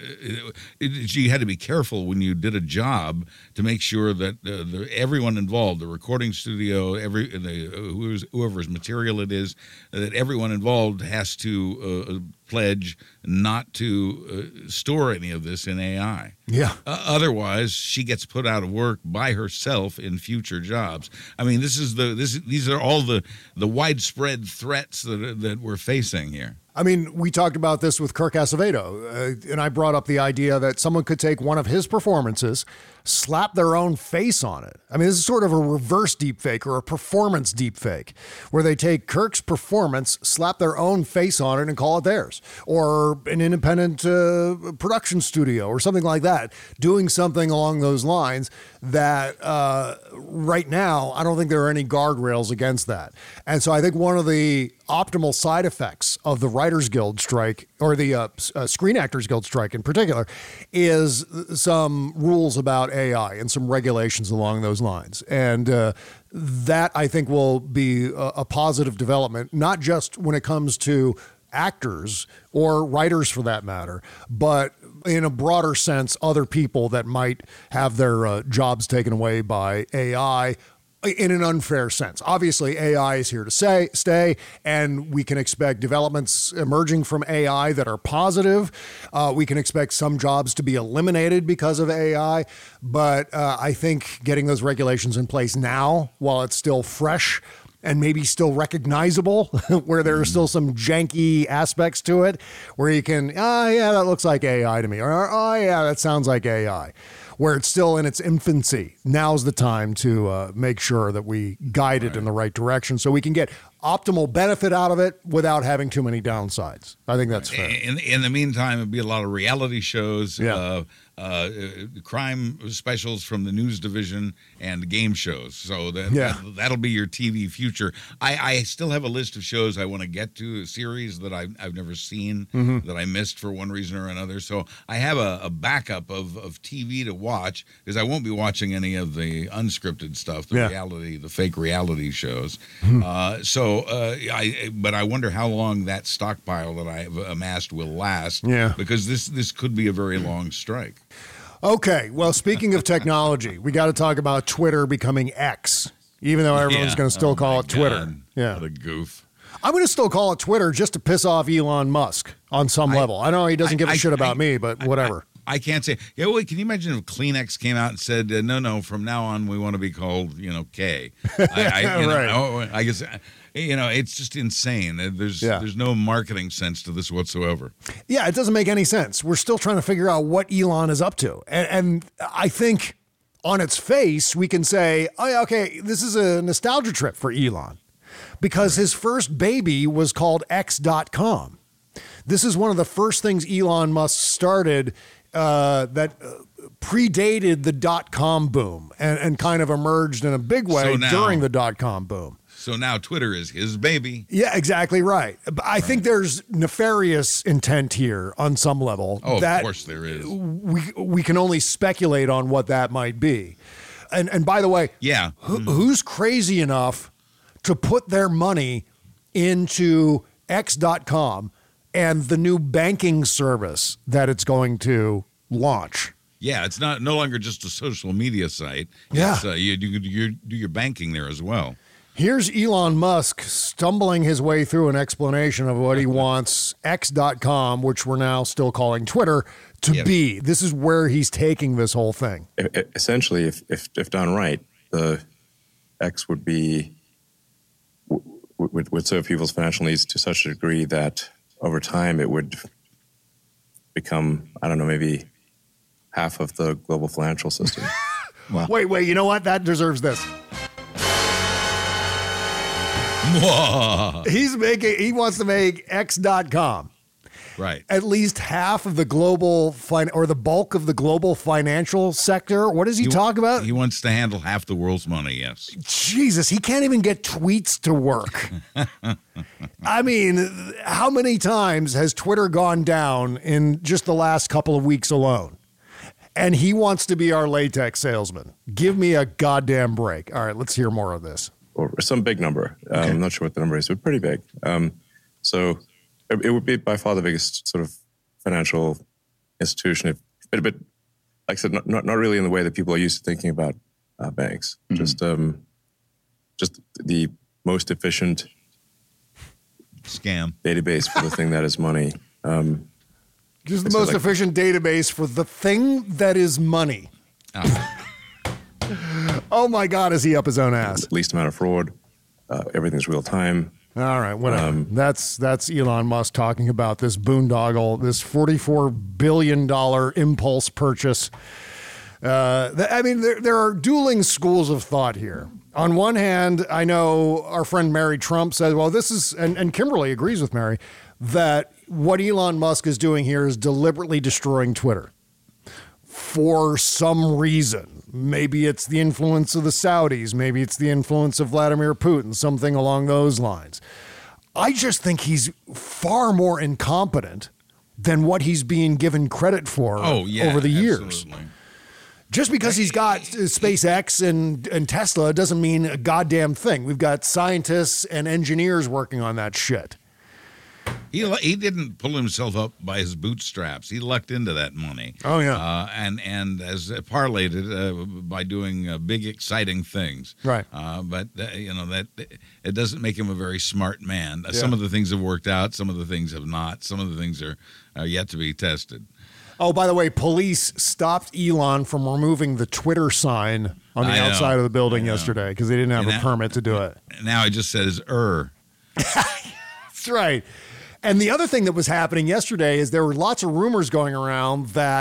You had to be careful when you did a job to make sure that everyone involved, the recording studio, whoever's material it is, that everyone involved has to pledge not to store any of this in AI. Yeah. Otherwise, she gets put out of work by herself in future jobs. I mean, these are all the widespread threats that we're facing here. I mean, we talked about this with Kirk Acevedo, and I brought up the idea that someone could take one of his performances, slap their own face on it. I mean, this is sort of a reverse deepfake or a performance deepfake, where they take Kirk's performance, slap their own face on it, and call it theirs. Or an independent production studio or something like that, doing something along those lines that right now, I don't think there are any guardrails against that. And so I think one of the optimal side effects of the Writers Guild strike, or the Screen Actors Guild strike in particular, is some rules about AI and some regulations along those lines. And that, I think, will be a positive development, not just when it comes to actors or writers for that matter, but in a broader sense, other people that might have their jobs taken away by AI in an unfair sense. Obviously, AI is here to stay, and we can expect developments emerging from AI that are positive. We can expect some jobs to be eliminated because of AI, but I think getting those regulations in place now, while it's still fresh and maybe still recognizable, where there are still some janky aspects to it, where you can, that looks like AI to me, or, oh yeah, that sounds like AI. where it's still in its infancy. Now's the time to make sure that we guide it in the right direction so we can get optimal benefit out of it without having too many downsides. I think that's fair. In the meantime, it'd be a lot of reality shows, crime specials from the news division, and game shows. So that'll be your TV future. I still have a list of shows I want to get to, a series that I've never seen that I missed for one reason or another. So I have a backup of TV to watch because I won't be watching any of the unscripted stuff, the fake reality shows. But I wonder how long that stockpile that I have amassed will last. Yeah. Because this could be a very long strike. Okay. Well, speaking of technology, we got to talk about Twitter becoming X, even though everyone's going to still call it Twitter. God. Yeah. What a goof. I'm going to still call it Twitter just to piss off Elon Musk on some level. I know he doesn't give a shit about me, but whatever. I can't say. Yeah, well, can you imagine if Kleenex came out and said, "No, from now on we want to be called, K." I guess, it's just insane. There's no marketing sense to this whatsoever. Yeah, it doesn't make any sense. We're still trying to figure out what Elon is up to, and I think on its face we can say, "Oh, yeah, okay, this is a nostalgia trip for Elon," because his first baby was called X.com. This is one of the first things Elon Musk started that predated the dot-com boom and kind of emerged in a big way during the dot-com boom. So now Twitter is his baby. Yeah, exactly right. I think there's nefarious intent here on some level. Oh, of course there is. We can only speculate on what that might be. And by the way, who's crazy enough to put their money into X.com and the new banking service that it's going to launch? Yeah, it's no longer just a social media site. Yeah. It's, you do your banking there as well. Here's Elon Musk stumbling his way through an explanation of what he wants X.com, which we're now still calling Twitter, to be. This is where he's taking this whole thing. Essentially, if done right, the X would serve people's financial needs to such a degree that over time it would become, I don't know, maybe half of the global financial system. Wow. Wait, you know what? That deserves this. He wants to make X.com. Right. At least half of the global or the bulk of the global financial sector. What does he talk about? He wants to handle half the world's money, yes. Jesus, he can't even get tweets to work. I mean, how many times has Twitter gone down in just the last couple of weeks alone? And he wants to be our latex salesman. Give me a goddamn break. All right, let's hear more of this. Or some big number. Okay. I'm not sure what the number is, but pretty big. So it would be by far the biggest sort of financial institution, but like I said, not really in the way that people are used to thinking about banks. Mm-hmm. Just the most efficient scam database for the thing that is money. Just the most efficient database for the thing that is money. Oh my God, is he up his own ass? Least amount of fraud. Everything's real time. All right, whatever. That's Elon Musk talking about this boondoggle, this $44 billion impulse purchase. I mean, there are dueling schools of thought here. On one hand, I know our friend Mary Trump says, well, this is, and Kimberly agrees with Mary, that what Elon Musk is doing here is deliberately destroying Twitter for some reason. Maybe it's the influence of the Saudis. Maybe it's the influence of Vladimir Putin, something along those lines. I just think he's far more incompetent than what he's being given credit for over the years. Absolutely. Just because he's got SpaceX and Tesla doesn't mean a goddamn thing. We've got scientists and engineers working on that shit. He didn't pull himself up by his bootstraps. He lucked into that money. Oh yeah, and as parlayed it by doing big exciting things. Right. But that it doesn't make him a very smart man. Yeah. Some of the things have worked out. Some of the things have not. Some of the things are yet to be tested. Oh, by the way, police stopped Elon from removing the Twitter sign on the outside of the building yesterday because they didn't have a permit to do it. Now it just says That's right. And the other thing that was happening yesterday is there were lots of rumors going around that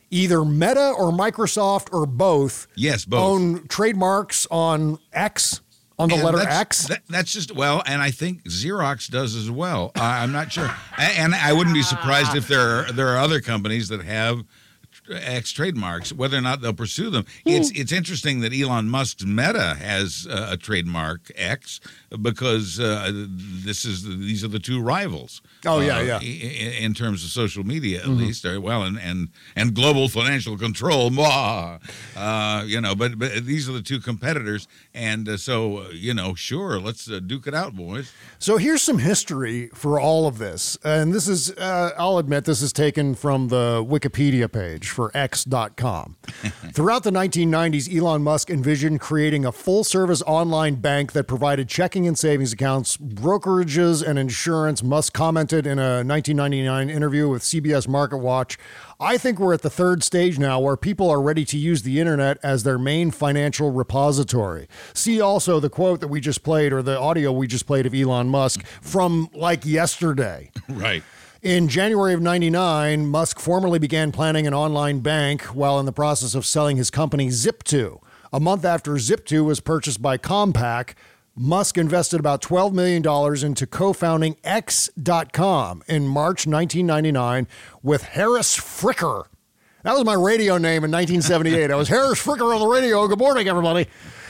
either Meta or Microsoft or both. Yes, both. Own trademarks on X, on the letter X. That's just, well, and I think Xerox does as well. I'm not sure. And I wouldn't be surprised if there are other companies that have X trademarks, whether or not they'll pursue them. It's interesting that Elon Musk's Meta has a trademark X because these are the two rivals. Oh yeah. In terms of social media, at least, well, and global financial control. But these are the two competitors, and so sure, let's duke it out, boys. So here's some history for all of this, and this is I'll admit this is taken from the Wikipedia page for X.com. Throughout the 1990s, Elon Musk envisioned creating a full-service online bank that provided checking and savings accounts, brokerages, and insurance. Musk commented in a 1999 interview with CBS MarketWatch, "I think we're at the third stage now where people are ready to use the internet as their main financial repository." See also the quote that we just played, or the audio we just played of Elon Musk from like yesterday. Right. In January of 99, Musk formally began planning an online bank while in the process of selling his company Zip2. A month after Zip2 was purchased by Compaq, Musk invested about $12 million into co-founding X.com in March 1999 with Harris Fricker. That was my radio name in 1978. I was Harris Fricker on the radio. Good morning, everybody.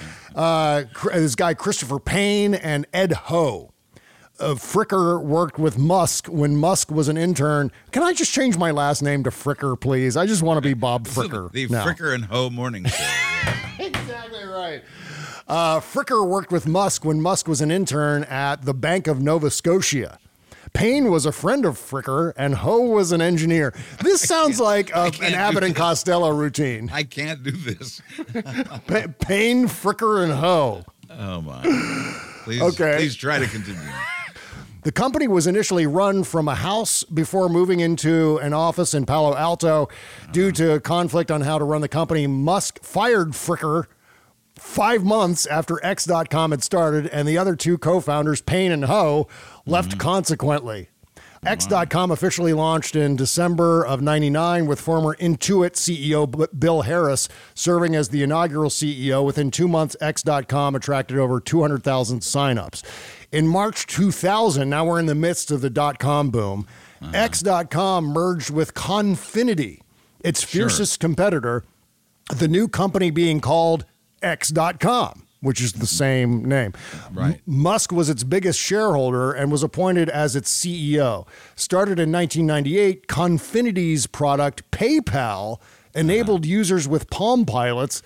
This guy, Christopher Payne, and Ed Ho. Fricker worked with Musk when Musk was an intern. Can I just change my last name to Fricker, please? I just want to be Bob Fricker. The Fricker and Ho morning show. Yeah. Exactly right. Fricker worked with Musk when Musk was an intern at the Bank of Nova Scotia. Payne was a friend of Fricker, and Ho was an engineer. This sounds like an Abbott and Costello routine. I can't do this. Payne, Fricker, and Ho. Oh, my. Please try to continue. The company was initially run from a house before moving into an office in Palo Alto. Due to conflict on how to run the company, Musk fired Fricker 5 months after X.com had started, and the other two co-founders, Payne and Ho, left consequently. X.com officially launched in December of 99 with former Intuit CEO Bill Harris serving as the inaugural CEO. Within 2 months, X.com attracted over 200,000 signups. In March 2000, now we're in the midst of the dot-com boom, X.com merged with Confinity, its fiercest competitor, the new company being called X.com, which is the same name. Right. Musk was its biggest shareholder and was appointed as its CEO. Started in 1998, Confinity's product, PayPal, enabled users with Palm Pilots,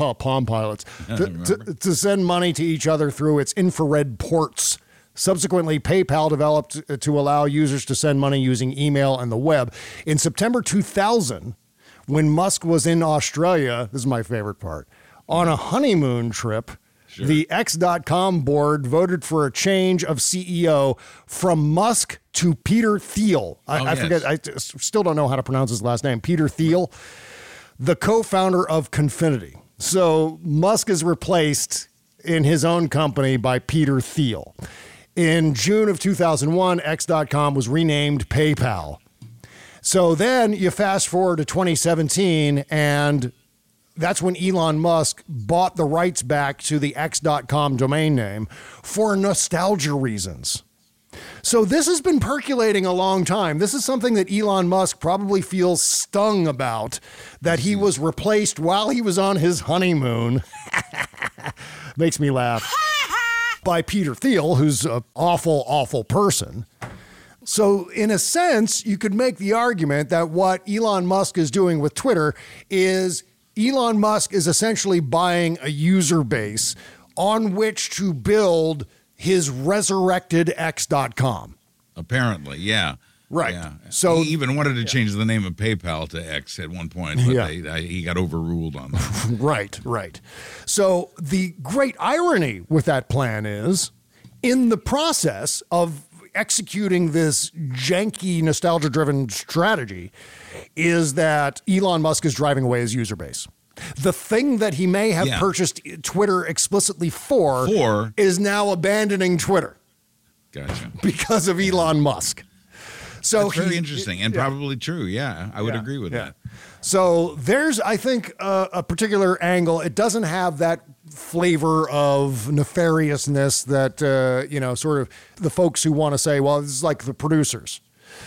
to send money to each other through its infrared ports. Subsequently, PayPal developed to allow users to send money using email and the web. In September 2000, when Musk was in Australia, this is my favorite part, on a honeymoon trip, the X.com board voted for a change of CEO from Musk to Peter Thiel. I forget, I still don't know how to pronounce his last name. Peter Thiel, the co-founder of Confinity. So Musk is replaced in his own company by Peter Thiel. In June of 2001, X.com was renamed PayPal. So then you fast forward to 2017, and that's when Elon Musk bought the rights back to the X.com domain name for nostalgia reasons. So this has been percolating a long time. This is something that Elon Musk probably feels stung about, that he was replaced while he was on his honeymoon. Makes me laugh. By Peter Thiel, who's an awful, awful person. So in a sense, you could make the argument that what Elon Musk is doing with Twitter is Elon Musk is essentially buying a user base on which to build his resurrected X.com. Apparently, yeah. Right. Yeah. So he even wanted to change the name of PayPal to X at one point, but he got overruled on that. Right. So the great irony with that plan is, in the process of executing this janky, nostalgia-driven strategy, is that Elon Musk is driving away his user base. The thing that he may have purchased Twitter explicitly for is now abandoning Twitter. Gotcha. Because of Elon Musk. So That's very interesting and probably true. Yeah, I would agree with that. So there's, I think, a particular angle. It doesn't have that flavor of nefariousness that, sort of the folks who want to say, well, this is like the producers.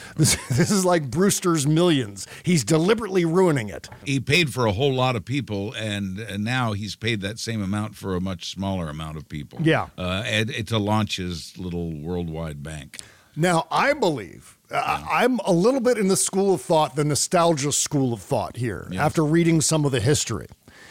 This is like Brewster's Millions. He's deliberately ruining it. He paid for a whole lot of people, and now he's paid that same amount for a much smaller amount of people. Yeah. To launch his little worldwide bank. Now, I believe, I'm a little bit in the school of thought, the nostalgia school of thought here, after reading some of the history.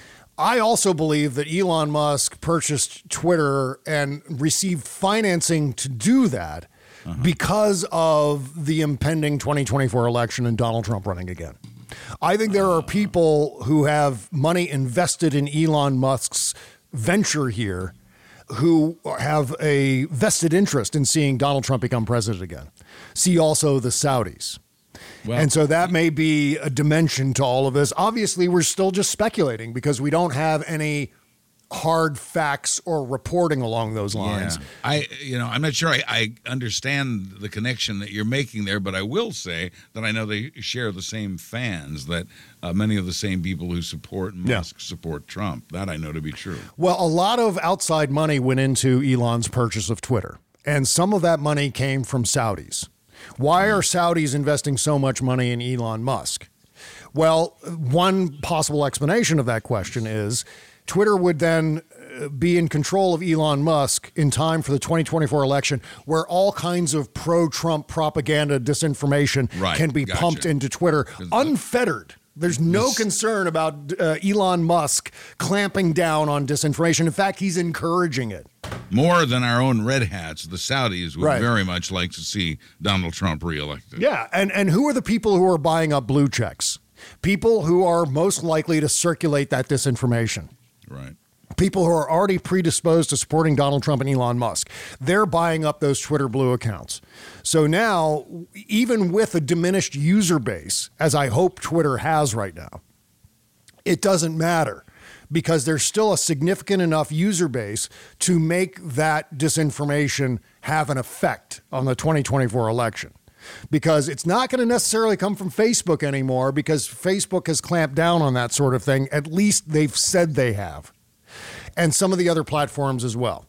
I also believe that Elon Musk purchased Twitter and received financing to do that because of the impending 2024 election and Donald Trump running again. I think there are people who have money invested in Elon Musk's venture here who have a vested interest in seeing Donald Trump become president again. See also the Saudis. Well, and so that may be a dimension to all of this. Obviously, we're still just speculating because we don't have any hard facts or reporting along those lines. Yeah. I'm not sure I understand the connection that you're making there, but I will say that I know they share the same fans, that many of the same people who support Musk support Trump. That I know to be true. Well, a lot of outside money went into Elon's purchase of Twitter, and some of that money came from Saudis. Why are Saudis investing so much money in Elon Musk? Well, one possible explanation of that question is Twitter would then be in control of Elon Musk in time for the 2024 election, where all kinds of pro-Trump propaganda, disinformation can be pumped into Twitter unfettered. There's no concern about Elon Musk clamping down on disinformation. In fact, he's encouraging it. More than our own red hats, the Saudis would very much like to see Donald Trump reelected. Yeah, and who are the people who are buying up blue checks? People who are most likely to circulate that disinformation. Right. People who are already predisposed to supporting Donald Trump and Elon Musk. They're buying up those Twitter Blue accounts. So now, even with a diminished user base, as I hope Twitter has right now, it doesn't matter because there's still a significant enough user base to make that disinformation have an effect on the 2024 election. Because it's not going to necessarily come from Facebook anymore because Facebook has clamped down on that sort of thing. At least they've said they have. And some of the other platforms as well.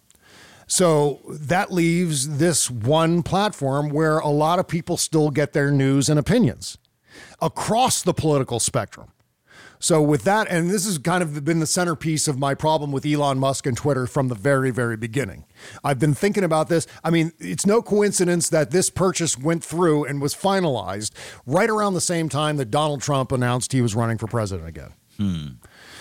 So that leaves this one platform where a lot of people still get their news and opinions across the political spectrum. So with that, and this has kind of been the centerpiece of my problem with Elon Musk and Twitter from the very, very beginning. I've been thinking about this. I mean, it's no coincidence that this purchase went through and was finalized right around the same time that Donald Trump announced he was running for president again.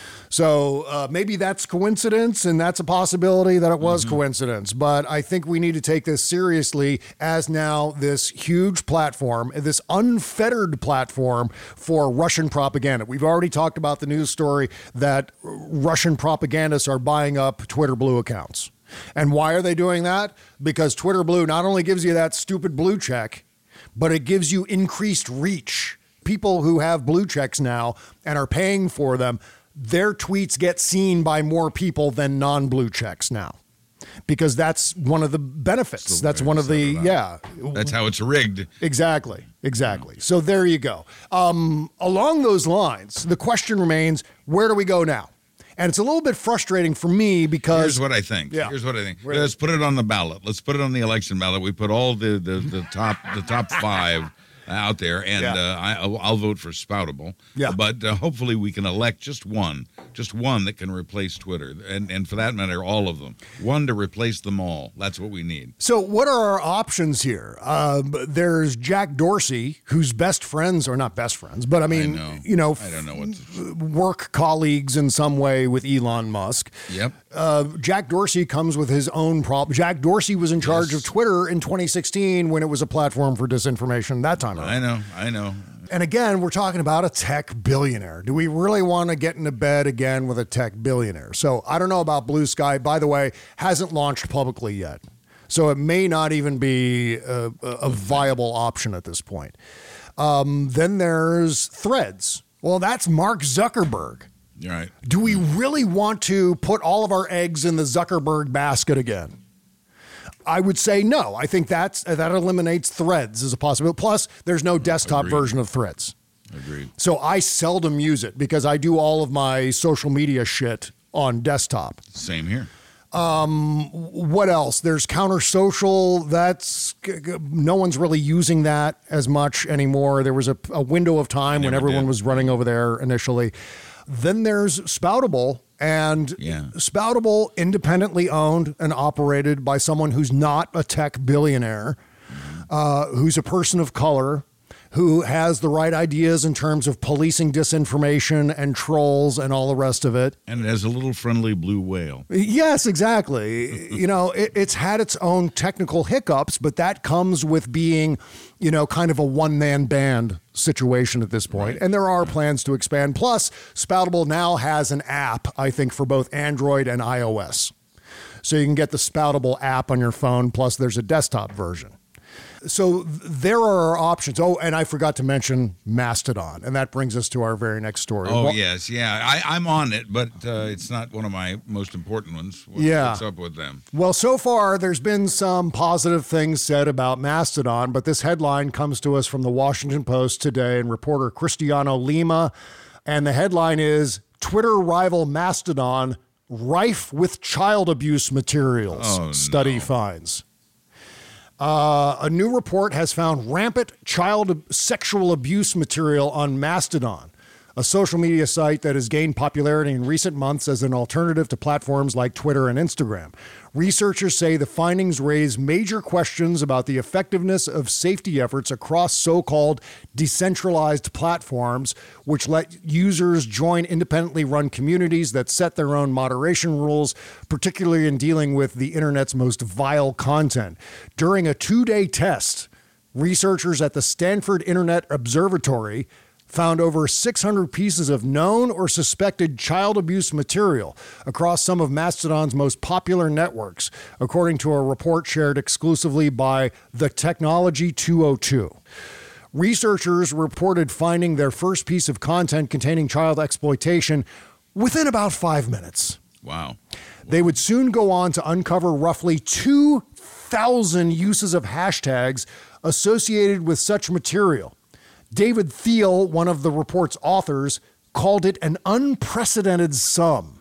So maybe that's coincidence, and that's a possibility that it was coincidence. But I think we need to take this seriously as now this huge platform, this unfettered platform for Russian propaganda. We've already talked about the news story that Russian propagandists are buying up Twitter Blue accounts. And why are they doing that? Because Twitter Blue not only gives you that stupid blue check, but it gives you increased reach. People who have blue checks now and are paying for them, their tweets get seen by more people than non-blue checks now, because that's one of the benefits. That's one of the, That's how it's rigged. Exactly. So there you go. Along those lines, the question remains, where do we go now? And it's a little bit frustrating for me because... Here's what I think. Let's put it on the ballot. Let's put it on the election ballot. We put all the top five out there, and I'll vote for Spoutable. Yeah. But hopefully we can elect just one that can replace Twitter, and for that matter, all of them. One to replace them all. That's what we need. So what are our options here? There's Jack Dorsey, whose best friends, or not best friends, but I mean, I don't know what work colleagues in some way with Elon Musk. Yep. Jack Dorsey comes with his own problem. Jack Dorsey was in charge of Twitter in 2016 when it was a platform for disinformation that time around. I know. And again, we're talking about a tech billionaire. Do we really want to get into bed again with a tech billionaire? So I don't know about Blue Sky. By the way, hasn't launched publicly yet. So it may not even be a viable option at this point. Then there's Threads. Well, that's Mark Zuckerberg. Right. Do we really want to put all of our eggs in the Zuckerberg basket again? I would say no. I think that eliminates Threads as a possibility. Plus, there's no desktop version of Threads. Agreed. So I seldom use it because I do all of my social media shit on desktop. Same here. What else? There's Counter Social. That's no one's really using that as much anymore. There was a window of time when everyone was running over there initially. Then there's Spoutable, and Spoutable, independently owned and operated by someone who's not a tech billionaire, who's a person of color, who has the right ideas in terms of policing disinformation and trolls and all the rest of it. And it has a little friendly blue whale. Yes, exactly. It's had its own technical hiccups, but that comes with being, kind of a one-man band situation at this point. Right. And there are plans to expand. Plus, Spoutable now has an app, I think, for both Android and iOS. So you can get the Spoutable app on your phone, plus there's a desktop version. So there are options. Oh, and I forgot to mention Mastodon, and that brings us to our very next story. Oh, yes, yeah. I'm on it, but it's not one of my most important ones. What's up with them? Well, so far, there's been some positive things said about Mastodon, but this headline comes to us from the Washington Post today and reporter Cristiano Lima, and the headline is, Twitter rival Mastodon rife with child abuse materials, study finds. A new report has found rampant child sexual abuse material on Mastodon, a social media site that has gained popularity in recent months as an alternative to platforms like Twitter and Instagram. Researchers say the findings raise major questions about the effectiveness of safety efforts across so-called decentralized platforms, which let users join independently run communities that set their own moderation rules, particularly in dealing with the internet's most vile content. During a 2-day test, researchers at the Stanford Internet Observatory found over 600 pieces of known or suspected child abuse material across some of Mastodon's most popular networks, according to a report shared exclusively by The Technology 202. Researchers reported finding their first piece of content containing child exploitation within about 5 minutes. Wow. They would soon go on to uncover roughly 2,000 uses of hashtags associated with such material. David Thiel, one of the report's authors, called it an unprecedented sum.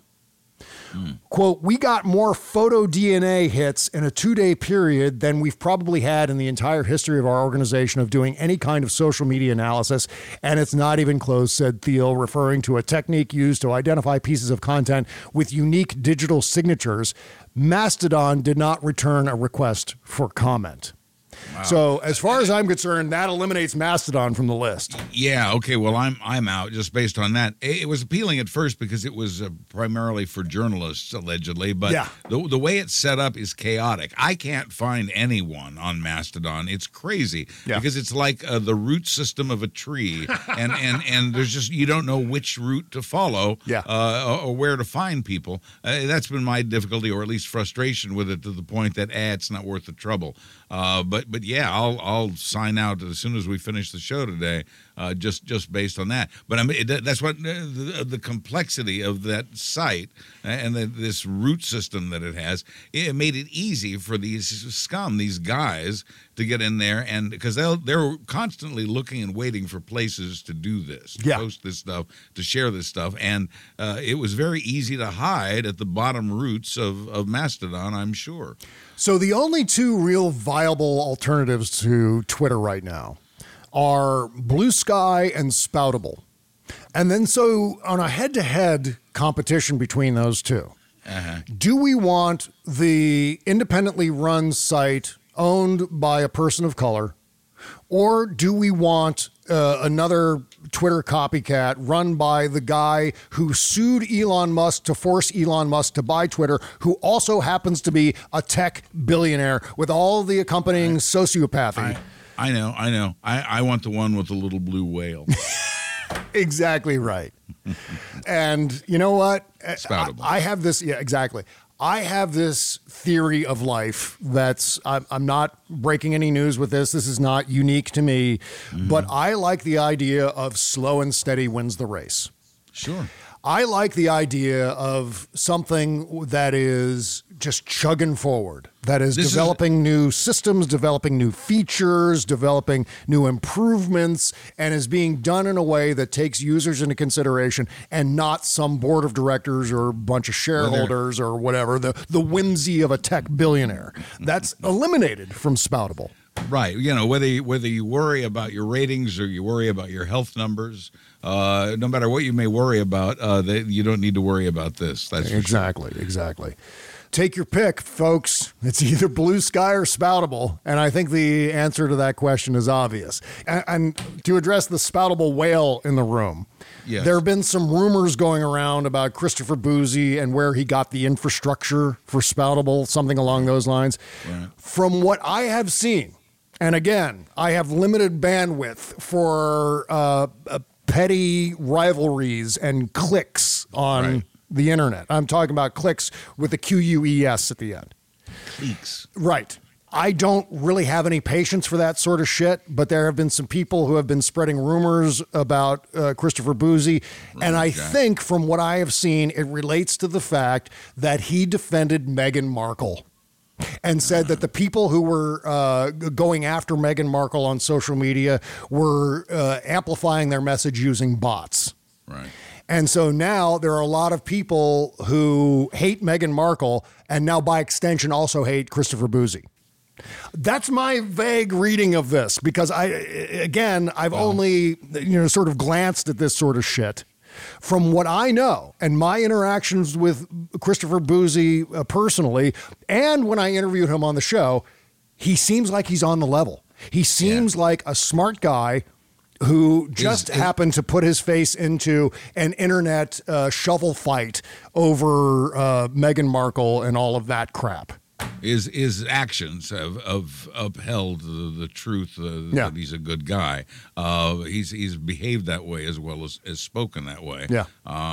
Quote, we got more photo DNA hits in a 2-day period than we've probably had in the entire history of our organization of doing any kind of social media analysis, and it's not even close, said Thiel, referring to a technique used to identify pieces of content with unique digital signatures. Mastodon did not return a request for comment. Wow. So as far as I'm concerned, that eliminates Mastodon from the list. Yeah, okay, well, I'm out just based on that. It was appealing at first because it was primarily for journalists, allegedly, but the way it's set up is chaotic. I can't find anyone on Mastodon. It's crazy because it's like the root system of a tree, and there's just, you don't know which route to follow or where to find people. That's been my difficulty, or at least frustration with it, to the point that, it's not worth the trouble. But yeah, I'll sign out as soon as we finish the show today, just based on that. But I mean, that's what the complexity of that site and this root system that it has. It made it easy for these scum, these guys, to get in there, and because they're constantly looking and waiting for places to do this, to post this stuff, to share this stuff, and it was very easy to hide at the bottom roots of Mastodon, I'm sure. So the only two real viable alternatives to Twitter right now are Blue Sky and Spoutable. And then so on a head-to-head competition between those two, do we want the independently run site owned by a person of color, or do we want another Twitter copycat run by the guy who sued Elon Musk to force Elon Musk to buy Twitter, who also happens to be a tech billionaire with all the accompanying sociopathy? I know. I want the one with the little blue whale. Exactly right. And you know what? Spoutable. I have this. Yeah, exactly. I have this theory of life that's, I'm not breaking any news with this. This is not unique to me, but I like the idea of slow and steady wins the race. Sure. I like the idea of something that is just chugging forward, that is developing new systems, developing new features, developing new improvements, and is being done in a way that takes users into consideration and not some board of directors or a bunch of shareholders or whatever, the whimsy of a tech billionaire. That's eliminated from Spoutable. Right. You know, whether you worry about your ratings or you worry about your health numbers, no matter what you may worry about, you don't need to worry about this. That's Exactly. Take your pick, folks. It's either Blue Sky or Spoutable, and I think the answer to that question is obvious. And to address the Spoutable whale in the room, there have been some rumors going around about Christopher Bouzy and where he got the infrastructure for Spoutable, something along those lines. Right. From what I have seen, and again, I have limited bandwidth for petty rivalries and cliques on the internet. I'm talking about clicks with the QUES at the end. Cliques. Right. I don't really have any patience for that sort of shit, but there have been some people who have been spreading rumors about Christopher Bouzy, and I think from what I have seen, it relates to the fact that he defended Meghan Markle and said that the people who were going after Meghan Markle on social media were amplifying their message using bots. Right. And so now there are a lot of people who hate Meghan Markle and now by extension also hate Christopher Bouzy. That's my vague reading of this because I've only, sort of glanced at this sort of shit. From what I know and my interactions with Christopher Bouzy personally, and when I interviewed him on the show, he seems like he's on the level. He seems like a smart guy who just happened to put his face into an internet shovel fight over Meghan Markle and all of that crap. His actions have upheld the truth that he's a good guy. He's behaved that way as well as spoken that way. Yeah.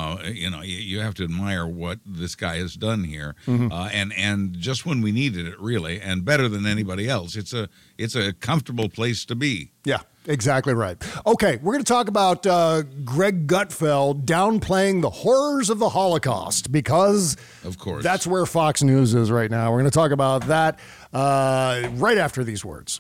You have to admire what this guy has done here, and just when we needed it, really, and better than anybody else. It's a comfortable place to be. Yeah. Exactly right. Okay, we're going to talk about Greg Gutfeld downplaying the horrors of the Holocaust because, of course, that's where Fox News is right now. We're going to talk about that right after these words.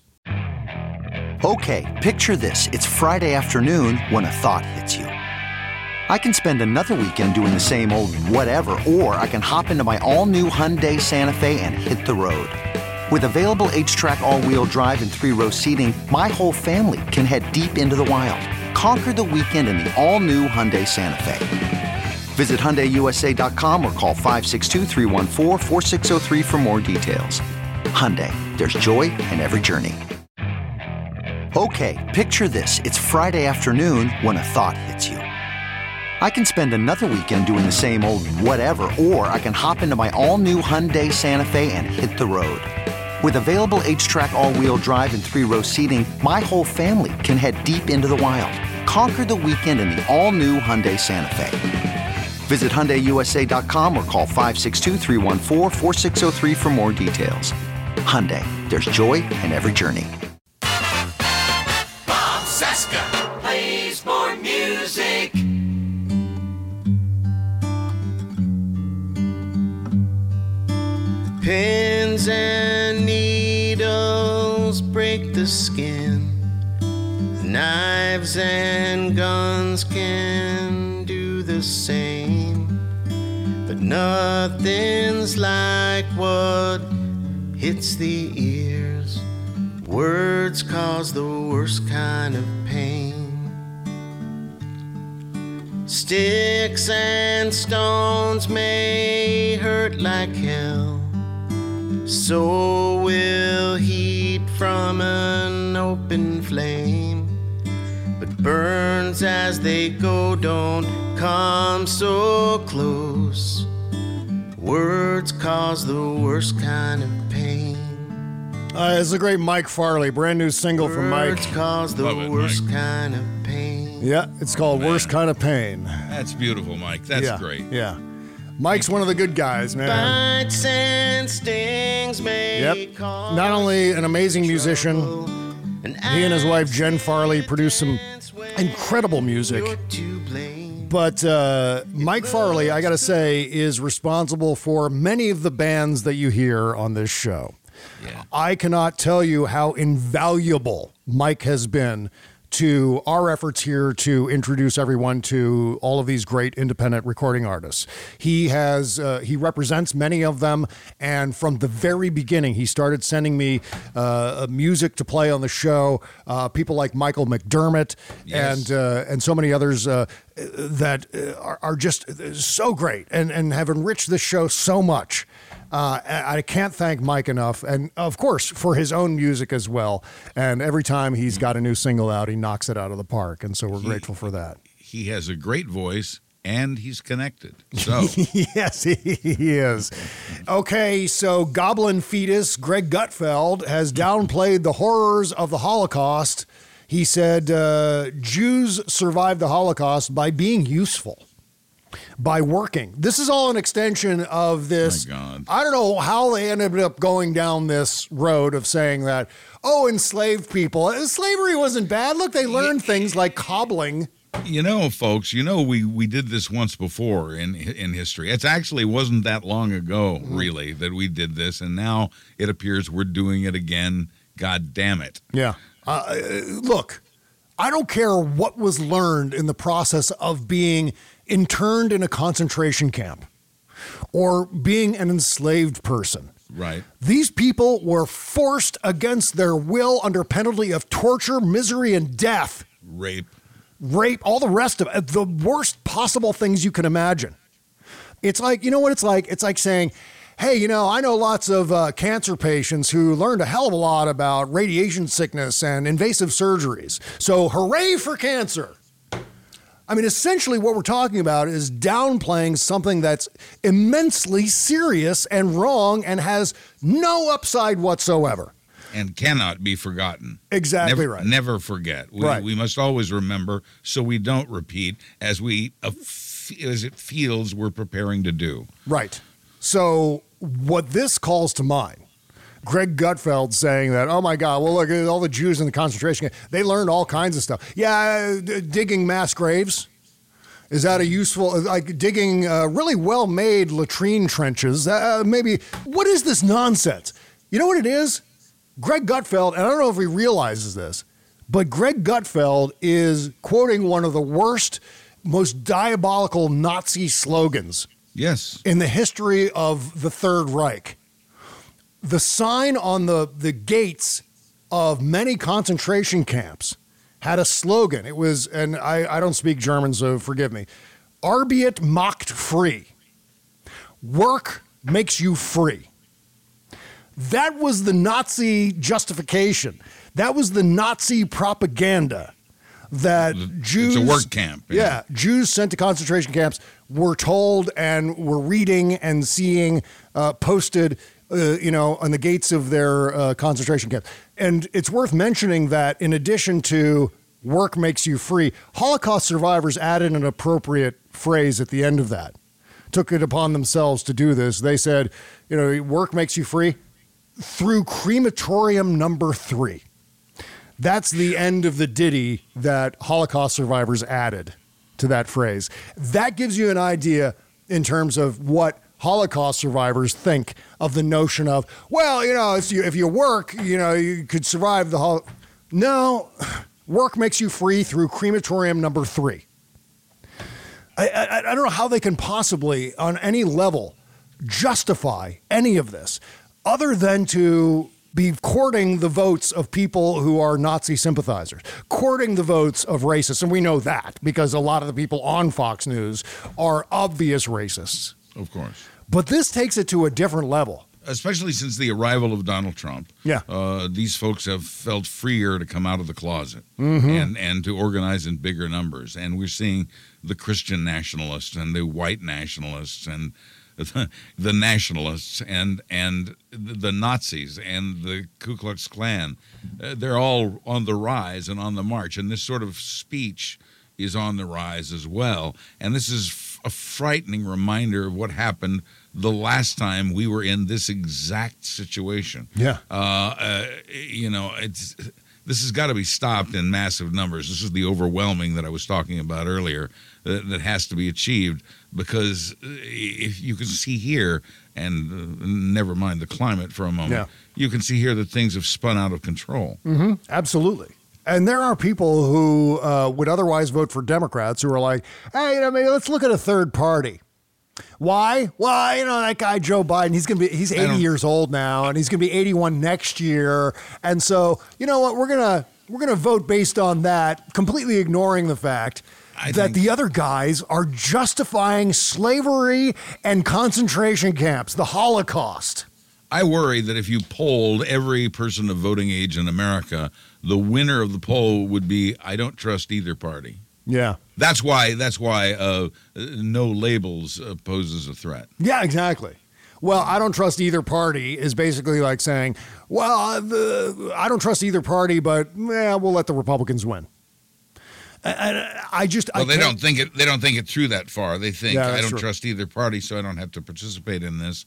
Okay, picture this. It's Friday afternoon when a thought hits you. I can spend another weekend doing the same old whatever, or I can hop into my all-new Hyundai Santa Fe and hit the road. With available H-Track all-wheel drive and 3-row seating, my whole family can head deep into the wild. Conquer the weekend in the all-new Hyundai Santa Fe. Visit HyundaiUSA.com or call 562-314-4603 for more details. Hyundai, there's joy in every journey. Okay, picture this. It's Friday afternoon when a thought hits you. I can spend another weekend doing the same old whatever, or I can hop into my all-new Hyundai Santa Fe and hit the road. With available H-Track all-wheel drive and 3-row seating, my whole family can head deep into the wild. Conquer the weekend in the all-new Hyundai Santa Fe. Visit HyundaiUSA.com or call 562-314-4603 for more details. Hyundai, there's joy in every journey. Bob Cesca plays more music. Pins and needles break the skin. Knives and guns can do the same. But nothing's like what hits the ears. Words cause the worst kind of pain. Sticks and stones may hurt like hell. So will heat from an open flame. But burns as they go don't come so close. Words cause the worst kind of pain. It's a great Mike Farley, brand new single from Mike. Words cause the worst kind of pain. Yeah, it's called Worst Kind of Pain. That's beautiful, Mike. That's great. Yeah. Mike's one of the good guys, man. Bites and stings may cause not only an amazing musician, he and his wife Jen Farley produce some incredible music, but Mike Farley, I gotta say, is responsible for many of the bands that you hear on this show. Yeah. I cannot tell you how invaluable Mike has been to our efforts here to introduce everyone to all of these great independent recording artists. He represents many of them, and from the very beginning, he started sending me music to play on the show. People like Michael McDermott and so many others that are just so great and have enriched this show so much. I can't thank Mike enough, and of course for his own music as well. And every time he's got a new single out, he knocks it out of the park, and so we're grateful for that. He has a great voice, and he's connected. So yes, he is. Okay, so Goblin Fetus Greg Gutfeld has downplayed the horrors of the Holocaust. He said Jews survived the Holocaust by being useful, by working. This is all an extension of this. My God. I don't know how they ended up going down this road of saying that, enslaved people. Slavery wasn't bad. Look, they learned things like cobbling. You know, folks, we did this once before in history. It actually wasn't that long ago, really, that we did this, and now it appears we're doing it again. God damn it. Yeah. Look, I don't care what was learned in the process of being interned in a concentration camp or being an enslaved person. Right. These people were forced against their will under penalty of torture, misery, and death. Rape, all the rest of it, the worst possible things you can imagine. It's like, you know what it's like? It's like saying, hey, I know lots of cancer patients who learned a hell of a lot about radiation sickness and invasive surgeries. So hooray for cancer. I mean, essentially what we're talking about is downplaying something that's immensely serious and wrong and has no upside whatsoever. And cannot be forgotten. Exactly right. Never forget. We must always remember so we don't repeat as it feels we're preparing to do. Right. So what this calls to mind, Greg Gutfeld saying that, oh my God, well, look at all the Jews in the concentration camp. They learned all kinds of stuff. Yeah, digging mass graves. Is that a useful, like digging really well-made latrine trenches? Maybe. What is this nonsense? You know what it is? Greg Gutfeld, and I don't know if he realizes this, but Greg Gutfeld is quoting one of the worst, most diabolical Nazi slogans. Yes. In the history of the Third Reich. The sign on the gates of many concentration camps had a slogan. It was, and I don't speak German, so forgive me. Arbeit macht frei. Work makes you free. That was the Nazi justification. That was the Nazi propaganda that Jews... It's a work camp. Yeah, Jews sent to concentration camps were told and were reading and seeing posted on the gates of their concentration camp. And it's worth mentioning that in addition to work makes you free, Holocaust survivors added an appropriate phrase at the end of that. Took it upon themselves to do this. They said, work makes you free through crematorium number 3. That's the end of the ditty that Holocaust survivors added to that phrase. That gives you an idea in terms of what Holocaust survivors think of the notion of, well, if you work, you could survive the Holocaust. No, work makes you free through crematorium number 3. I don't know how they can possibly, on any level, justify any of this other than to be courting the votes of people who are Nazi sympathizers, courting the votes of racists. And we know that because a lot of the people on Fox News are obvious racists. Of course. But this takes it to a different level. Especially since the arrival of Donald Trump. Yeah. These folks have felt freer to come out of the closet and to organize in bigger numbers. And we're seeing the Christian nationalists and the white nationalists and the nationalists and the Nazis and the Ku Klux Klan. They're all on the rise and on the march. And this sort of speech is on the rise as well. And this is a frightening reminder of what happened the last time we were in this exact situation. Yeah. It's this has got to be stopped in massive numbers. This is the overwhelming that I was talking about earlier that has to be achieved, because if you can see here, and never mind the climate for a moment, you can see here that things have spun out of control. Mm-hmm. Absolutely. And there are people who would otherwise vote for Democrats who are like, hey, maybe let's look at a third party. Why? Well, that guy Joe Biden, he's 80 years old now, and he's going to be 81 next year. And so, you know what? We're going to vote based on that, completely ignoring the fact that the other guys are justifying slavery and concentration camps, the Holocaust. I worry that if you polled every person of voting age in America, the winner of the poll would be, I don't trust either party. Yeah. That's why no labels poses a threat. Yeah, exactly. Well, I don't trust either party is basically like saying, well, I don't trust either party, but we'll let the Republicans win. They don't think it through that far. They think I don't trust either party, so I don't have to participate in this,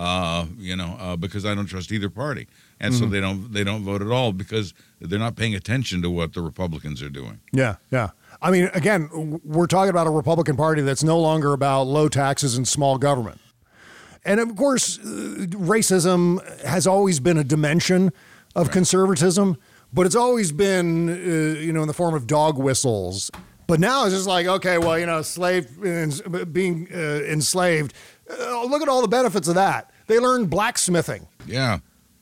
because I don't trust either party, and so they don't vote at all because they're not paying attention to what the Republicans are doing. Yeah, yeah. I mean, again, we're talking about a Republican Party that's no longer about low taxes and small government, and of course, racism has always been a dimension of conservatism. But it's always been, in the form of dog whistles. But now it's just like, okay, well, being enslaved, look at all the benefits of that. They learned blacksmithing. Yeah.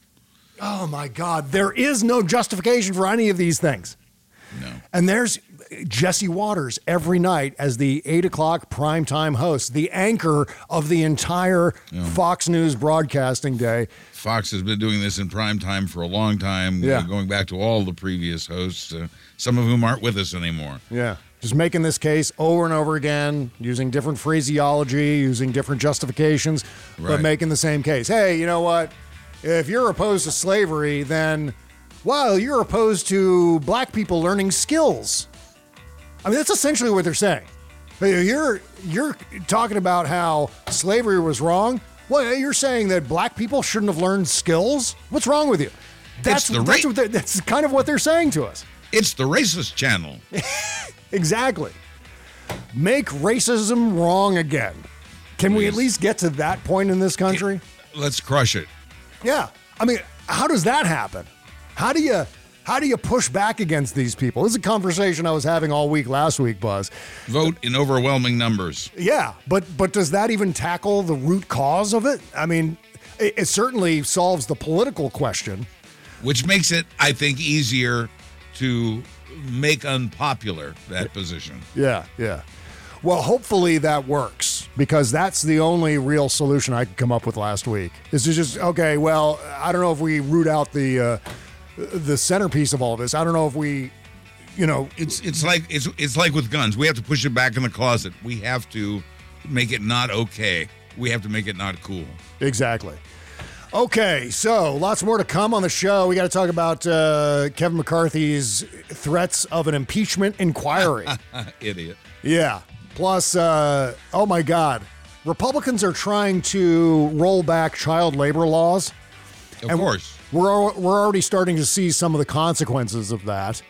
Oh, my God. There is no justification for any of these things. No. And there's Jesse Waters every night as the 8 o'clock primetime host, the anchor of the entire Fox News broadcasting day. Fox has been doing this in prime time for a long time, going back to all the previous hosts, some of whom aren't with us anymore. Yeah, just making this case over and over again, using different phraseology, using different justifications, but making the same case. Hey, you know what? If you're opposed to slavery, then, well, you're opposed to black people learning skills. I mean, that's essentially what they're saying. You're talking about how slavery was wrong. Well, you're saying that black people shouldn't have learned skills? What's wrong with you? That's kind of what they're saying to us. It's the racist channel. Exactly. Make racism wrong again. Can we at least get to that point in this country? Let's crush it. Yeah. I mean, how does that happen? How do you push back against these people? This is a conversation I was having all week last week, Buzz. Vote in overwhelming numbers. Yeah, but does that even tackle the root cause of it? I mean, it certainly solves the political question. Which makes it, I think, easier to make unpopular that position. Yeah, yeah. Well, hopefully that works, because that's the only real solution I could come up with last week. Is to just, okay, well, I don't know if we root out the centerpiece of all this. I don't know if we, it's like with guns. We have to push it back in the closet. We have to make it not okay. We have to make it not cool. Exactly. Okay, so lots more to come on the show. We got to talk about Kevin McCarthy's threats of an impeachment inquiry. Idiot. Yeah. Plus, oh my God, Republicans are trying to roll back child labor laws. Of course. We're already starting to see some of the consequences of that.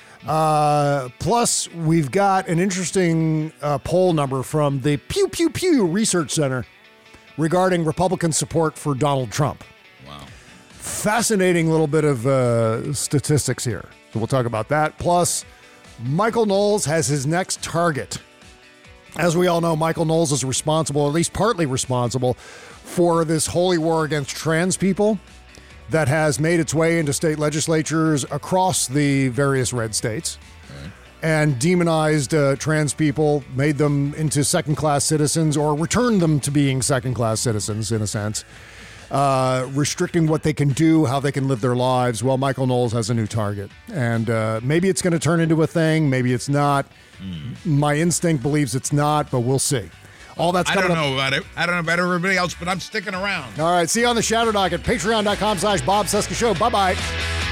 Plus, we've got an interesting poll number from the Pew Pew Pew Research Center regarding Republican support for Donald Trump. Wow. Fascinating little bit of statistics here. So we'll talk about that. Plus, Michael Knowles has his next target. As we all know, Michael Knowles is responsible, at least partly responsible, for this holy war against trans people that has made its way into state legislatures across the various red states, and demonized trans people, made them into second-class citizens, or returned them to being second-class citizens, in a sense, restricting what they can do, how they can live their lives. Well, Michael Knowles has a new target, and maybe it's going to turn into a thing, maybe it's not. My instinct believes it's not, but we'll see. All that's coming up. I don't know about it. I don't know about everybody else, but I'm sticking around. All right. See you on the Shadow Dock at patreon.com/Bob Cesca Show. Bye-bye.